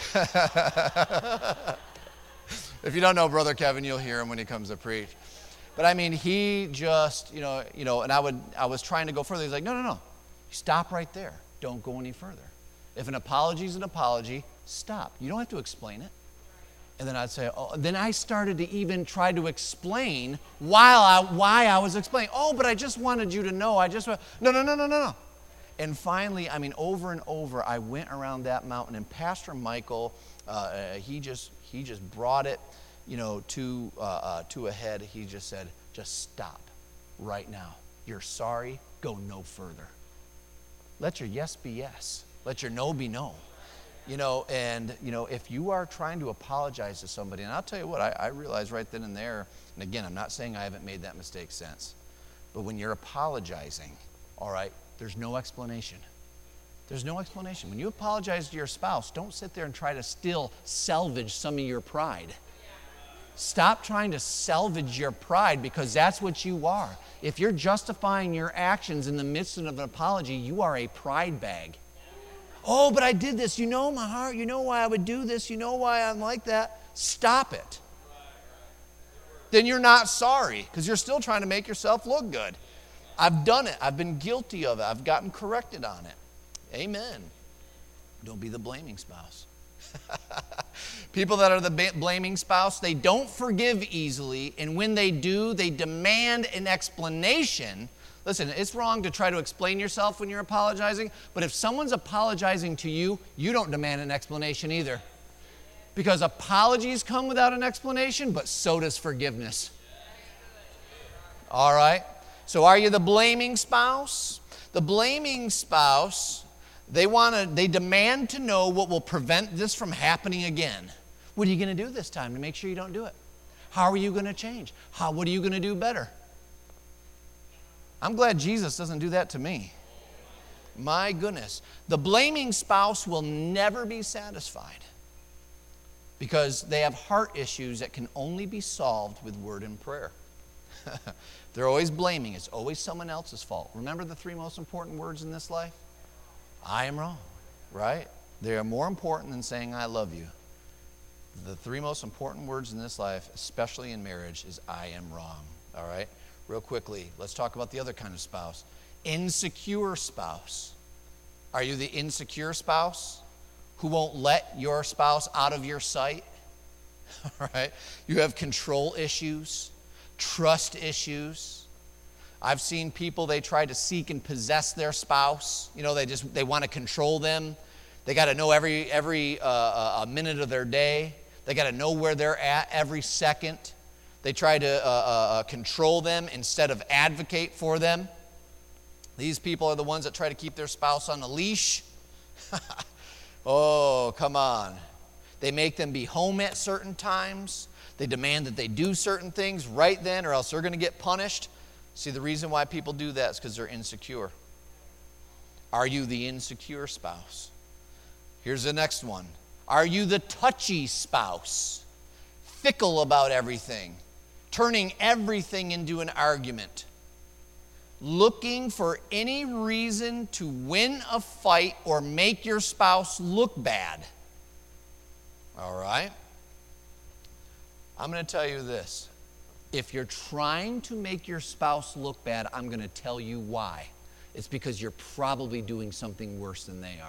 If you don't know Brother Kevin, you'll hear him when he comes to preach. But I mean, he just, you know, you know, and I would, I was trying to go further. He's like, no, no, no, stop right there. Don't go any further. If an apology is an apology, stop. You don't have to explain it. And then I'd say, oh, then I started to even try to explain while I, why I was explaining. Oh, but I just wanted you to know. I just, no, no, no, no, no, no. And finally, I mean, over and over, I went around that mountain, and Pastor Michael, uh, he just, he just brought it, you know, to uh, uh, to a head. He just said, just stop right now. You're sorry. Go no further. Let your yes be yes. Let your no be no. You know, and, you know, if you are trying to apologize to somebody, and I'll tell you what, I, I realized right then and there, and again, I'm not saying I haven't made that mistake since, but when you're apologizing, all right, there's no explanation. There's no explanation. When you apologize to your spouse, don't sit there and try to still salvage some of your pride. Stop trying to salvage your pride, because that's what you are. If you're justifying your actions in the midst of an apology, you are a pride bag. Oh, but I did this. You know my heart. You know why I would do this. You know why I'm like that. Stop it. Then you're not sorry, because you're still trying to make yourself look good. I've done it. I've been guilty of it. I've gotten corrected on it. Amen. Don't be the blaming spouse. People that are the blaming spouse, they don't forgive easily, and when they do, they demand an explanation. Listen, it's wrong to try to explain yourself when you're apologizing, but if someone's apologizing to you, you don't demand an explanation either. Because apologies come without an explanation, but so does forgiveness. All right? So are you the blaming spouse? The blaming spouse, they want to, they demand to know what will prevent this from happening again. What are you going to do this time to make sure you don't do it? How are you going to change? How, what are you going to do better? I'm glad Jesus doesn't do that to me. My goodness. The blaming spouse will never be satisfied because they have heart issues that can only be solved with word and prayer. They're always blaming. It's always someone else's fault. Remember the three most important words in this life? I am wrong, right? They are more important than saying I love you. The three most important words in this life, especially in marriage, is I am wrong, all right? Real quickly, let's talk about the other kind of spouse. Insecure spouse. Are you the insecure spouse who won't let your spouse out of your sight? All right? You have control issues, trust issues. I've seen people, they try to seek and possess their spouse. You know, they just, they want to control them. They got to know every, every uh, a minute of their day. They got to know where they're at every second. They try to uh, uh, control them instead of advocate for them. These people are the ones that try to keep their spouse on a leash. Oh, come on. They make them be home at certain times. They demand that they do certain things right then or else they're going to get punished. See, the reason why people do that is because they're insecure. Are you the insecure spouse? Here's the next one. Are you the touchy spouse? Fickle about everything, turning everything into an argument, looking for any reason to win a fight or make your spouse look bad. All right? I'm going to tell you this. If you're trying to make your spouse look bad, I'm going to tell you why. It's because you're probably doing something worse than they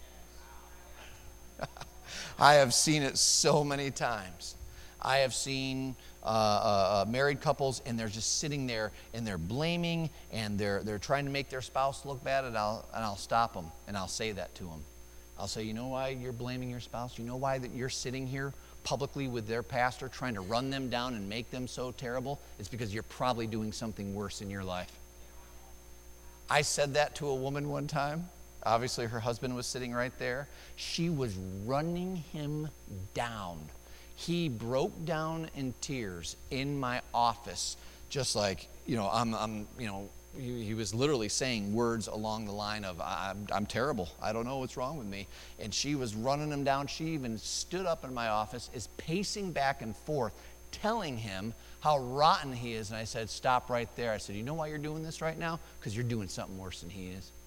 are. I have seen it so many times. I have seen uh, uh, married couples, and they're just sitting there, and they're blaming, and they're they're trying to make their spouse look bad, and I'll and I'll stop them, and I'll say that to them. I'll say, you know why you're blaming your spouse? You know why that you're sitting here publicly with their pastor trying to run them down and make them so terrible? It's because you're probably doing something worse in your life. I said that to a woman one time. Obviously, her husband was sitting right there. She was running him down. He broke down in tears in my office, just like, you know, I'm, I'm you know, he, he was literally saying words along the line of, I'm, I'm terrible. I don't know what's wrong with me. And she was running him down. She even stood up in my office, is pacing back and forth, telling him how rotten he is. And I said, stop right there. I said, you know why you're doing this right now? Because you're doing something worse than he is.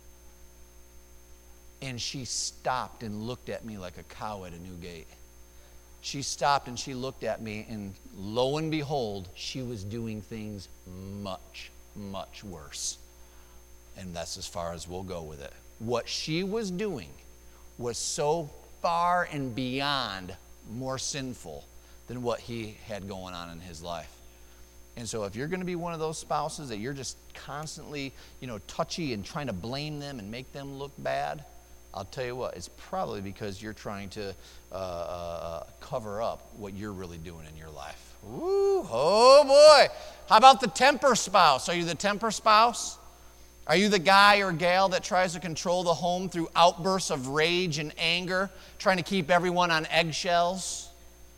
And she stopped and looked at me like a cow at a new gate. She stopped and she looked at me, and lo and behold, she was doing things much, much worse. And that's as far as we'll go with it. What she was doing was so far and beyond more sinful than what he had going on in his life. And so if you're going to be one of those spouses that you're just constantly, you know, touchy and trying to blame them and make them look bad, I'll tell you what, it's probably because you're trying to uh, uh, cover up what you're really doing in your life. Ooh, oh boy. How about the temper spouse? Are you the temper spouse? Are you the guy or gal that tries to control the home through outbursts of rage and anger, trying to keep everyone on eggshells?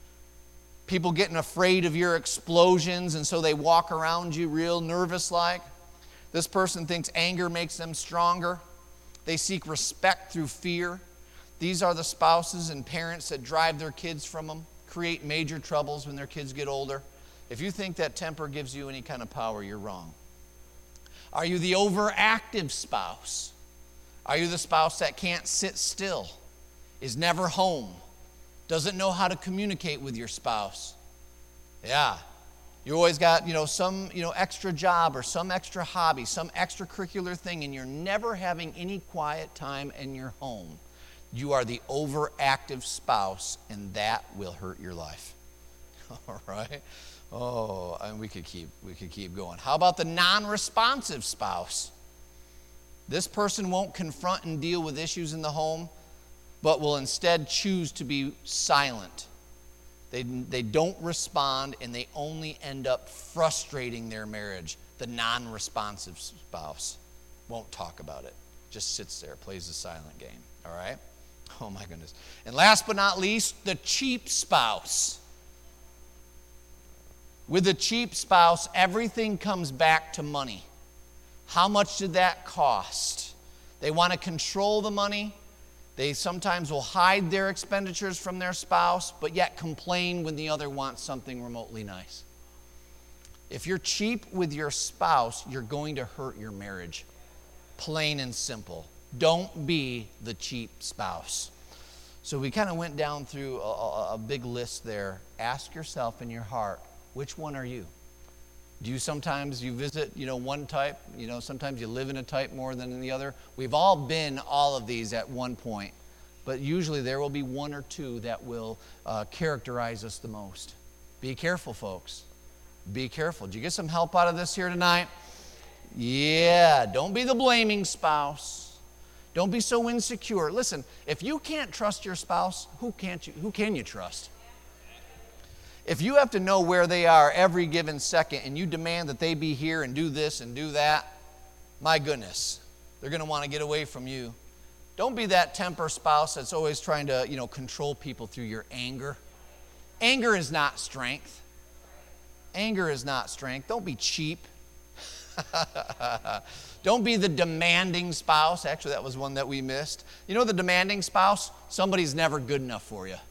People getting afraid of your explosions, and so they walk around you real nervous like. This person thinks anger makes them stronger. They seek respect through fear. These are the spouses and parents that drive their kids from them, create major troubles when their kids get older. If you think that temper gives you any kind of power, you're wrong. Are you the overactive spouse? Are you the spouse that can't sit still, is never home, doesn't know how to communicate with your spouse? Yeah. You always got, you know, some, you know, extra job or some extra hobby, some extracurricular thing, and you're never having any quiet time in your home. You are the overactive spouse, and that will hurt your life. All right? Oh, and we could keep we could keep going. How about the non-responsive spouse? This person won't confront and deal with issues in the home, but will instead choose to be silent. They, they don't respond, and they only end up frustrating their marriage. The non-responsive spouse won't talk about it. Just sits there, plays the silent game. All right? Oh, my goodness. And last but not least, the cheap spouse. With the cheap spouse, everything comes back to money. How much did that cost? They want to control the money. They sometimes will hide their expenditures from their spouse, but yet complain when the other wants something remotely nice. If you're cheap with your spouse, you're going to hurt your marriage. Plain and simple. Don't be the cheap spouse. So we kind of went down through a, a, a big list there. Ask yourself in your heart, which one are you? Do you sometimes, you visit, you know, one type, you know, sometimes you live in a type more than in the other? We've all been all of these at one point, but usually there will be one or two that will uh, characterize us the most. Be careful, folks. Be careful. Did you get some help out of this here tonight? Yeah, don't be the blaming spouse. Don't be so insecure. Listen, if you can't trust your spouse, who can't you, who can you trust? If you have to know where they are every given second and you demand that they be here and do this and do that, my goodness, they're going to want to get away from you. Don't be that temper spouse that's always trying to, you know, control people through your anger. Anger is not strength. Anger is not strength. Don't be cheap. Don't be the demanding spouse. Actually, that was one that we missed. You know the demanding spouse? Somebody's never good enough for you.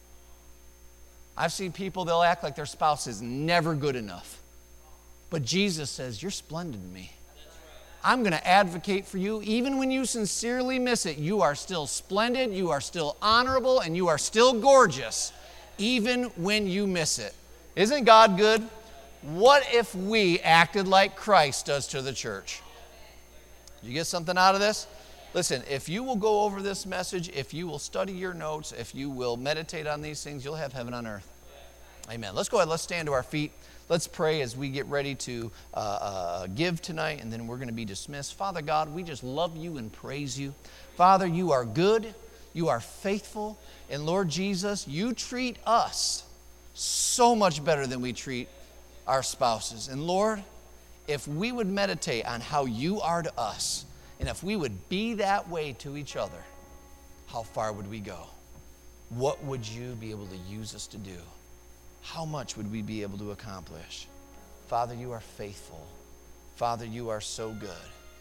I've seen people, they'll act like their spouse is never good enough. But Jesus says, you're splendid to me. I'm going to advocate for you. Even when you sincerely miss it, you are still splendid, you are still honorable, and you are still gorgeous, even when you miss it. Isn't God good? What if we acted like Christ does to the church? You get something out of this? Listen, if you will go over this message, if you will study your notes, if you will meditate on these things, you'll have heaven on earth. Amen. Let's go ahead. Let's stand to our feet. Let's pray as we get ready to uh, uh, give tonight, and then we're going to be dismissed. Father God, we just love you and praise you. Father, you are good. You are faithful. And Lord Jesus, you treat us so much better than we treat our spouses. And Lord, if we would meditate on how you are to us, and if we would be that way to each other, how far would we go? What would you be able to use us to do? How much would we be able to accomplish? Father, you are faithful. Father, you are so good.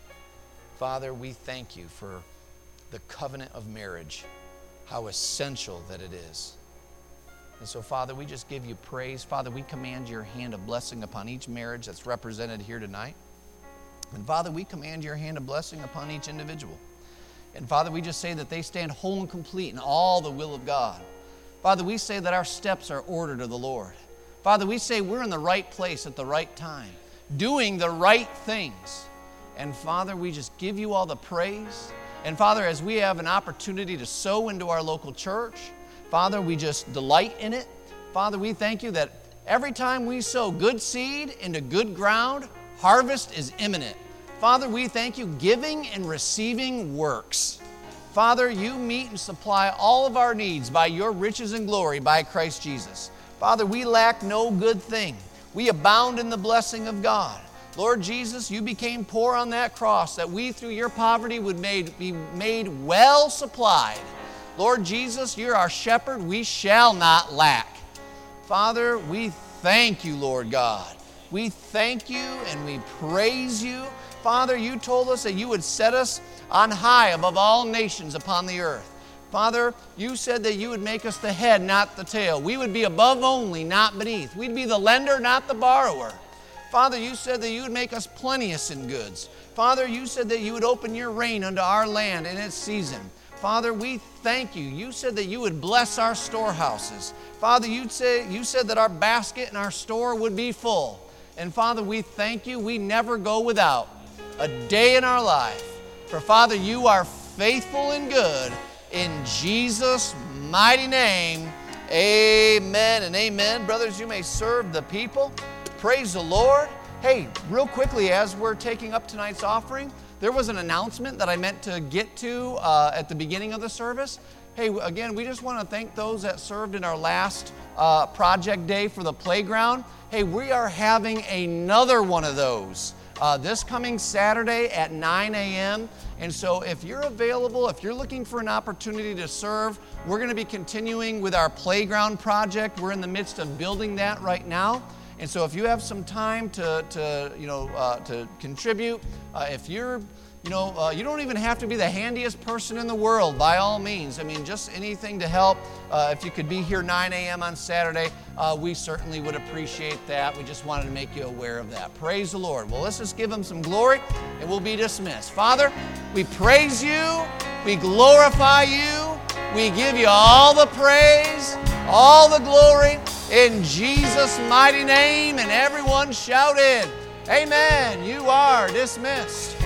Father, we thank you for the covenant of marriage, how essential that it is. And so, Father, we just give you praise. Father, we command your hand of blessing upon each marriage that's represented here tonight. And Father, we command your hand of blessing upon each individual. And Father, we just say that they stand whole and complete in all the will of God. Father, we say that our steps are ordered of the Lord. Father, we say we're in the right place at the right time, doing the right things. And Father, we just give you all the praise. And Father, as we have an opportunity to sow into our local church, Father, we just delight in it. Father, we thank you that every time we sow good seed into good ground, harvest is imminent. Father, we thank you, giving and receiving works. Father, you meet and supply all of our needs by your riches and glory by Christ Jesus. Father, we lack no good thing. We abound in the blessing of God. Lord Jesus, you became poor on that cross that we through your poverty would made, be made well supplied. Lord Jesus, you're our shepherd. We shall not lack. Father, we thank you, Lord God. We thank you and we praise you. Father, you told us that you would set us on high above all nations upon the earth. Father, you said that you would make us the head, not the tail. We would be above only, not beneath. We'd be the lender, not the borrower. Father, you said that you would make us plenteous in goods. Father, you said that you would open your rain unto our land in its season. Father, we thank you. You said that you would bless our storehouses. Father, you'd say, you said that our basket and our store would be full. And Father, we thank you. We never go without a day in our life. For Father, you are faithful and good. In Jesus' mighty name, amen and amen. Brothers, you may serve the people. Praise the Lord. Hey, real quickly, as we're taking up tonight's offering, there was an announcement that I meant to get to uh, at the beginning of the service. Hey, again, we just want to thank those that served in our last uh, project day for the playground. Hey, we are having another one of those uh, this coming Saturday at nine a.m. And so if you're available, if you're looking for an opportunity to serve, we're going to be continuing with our playground project. We're in the midst of building that right now. And so if you have some time to, to you know, uh, to contribute, uh, if you're, you know, uh, you don't even have to be the handiest person in the world, by all means. I mean, just anything to help. Uh, if you could be here nine a.m. on Saturday, uh, we certainly would appreciate that. We just wanted to make you aware of that. Praise the Lord. Well, let's just give him some glory, and we'll be dismissed. Father, we praise you. We glorify you. We give you all the praise, all the glory, in Jesus' mighty name. And everyone shouted, amen. You are dismissed.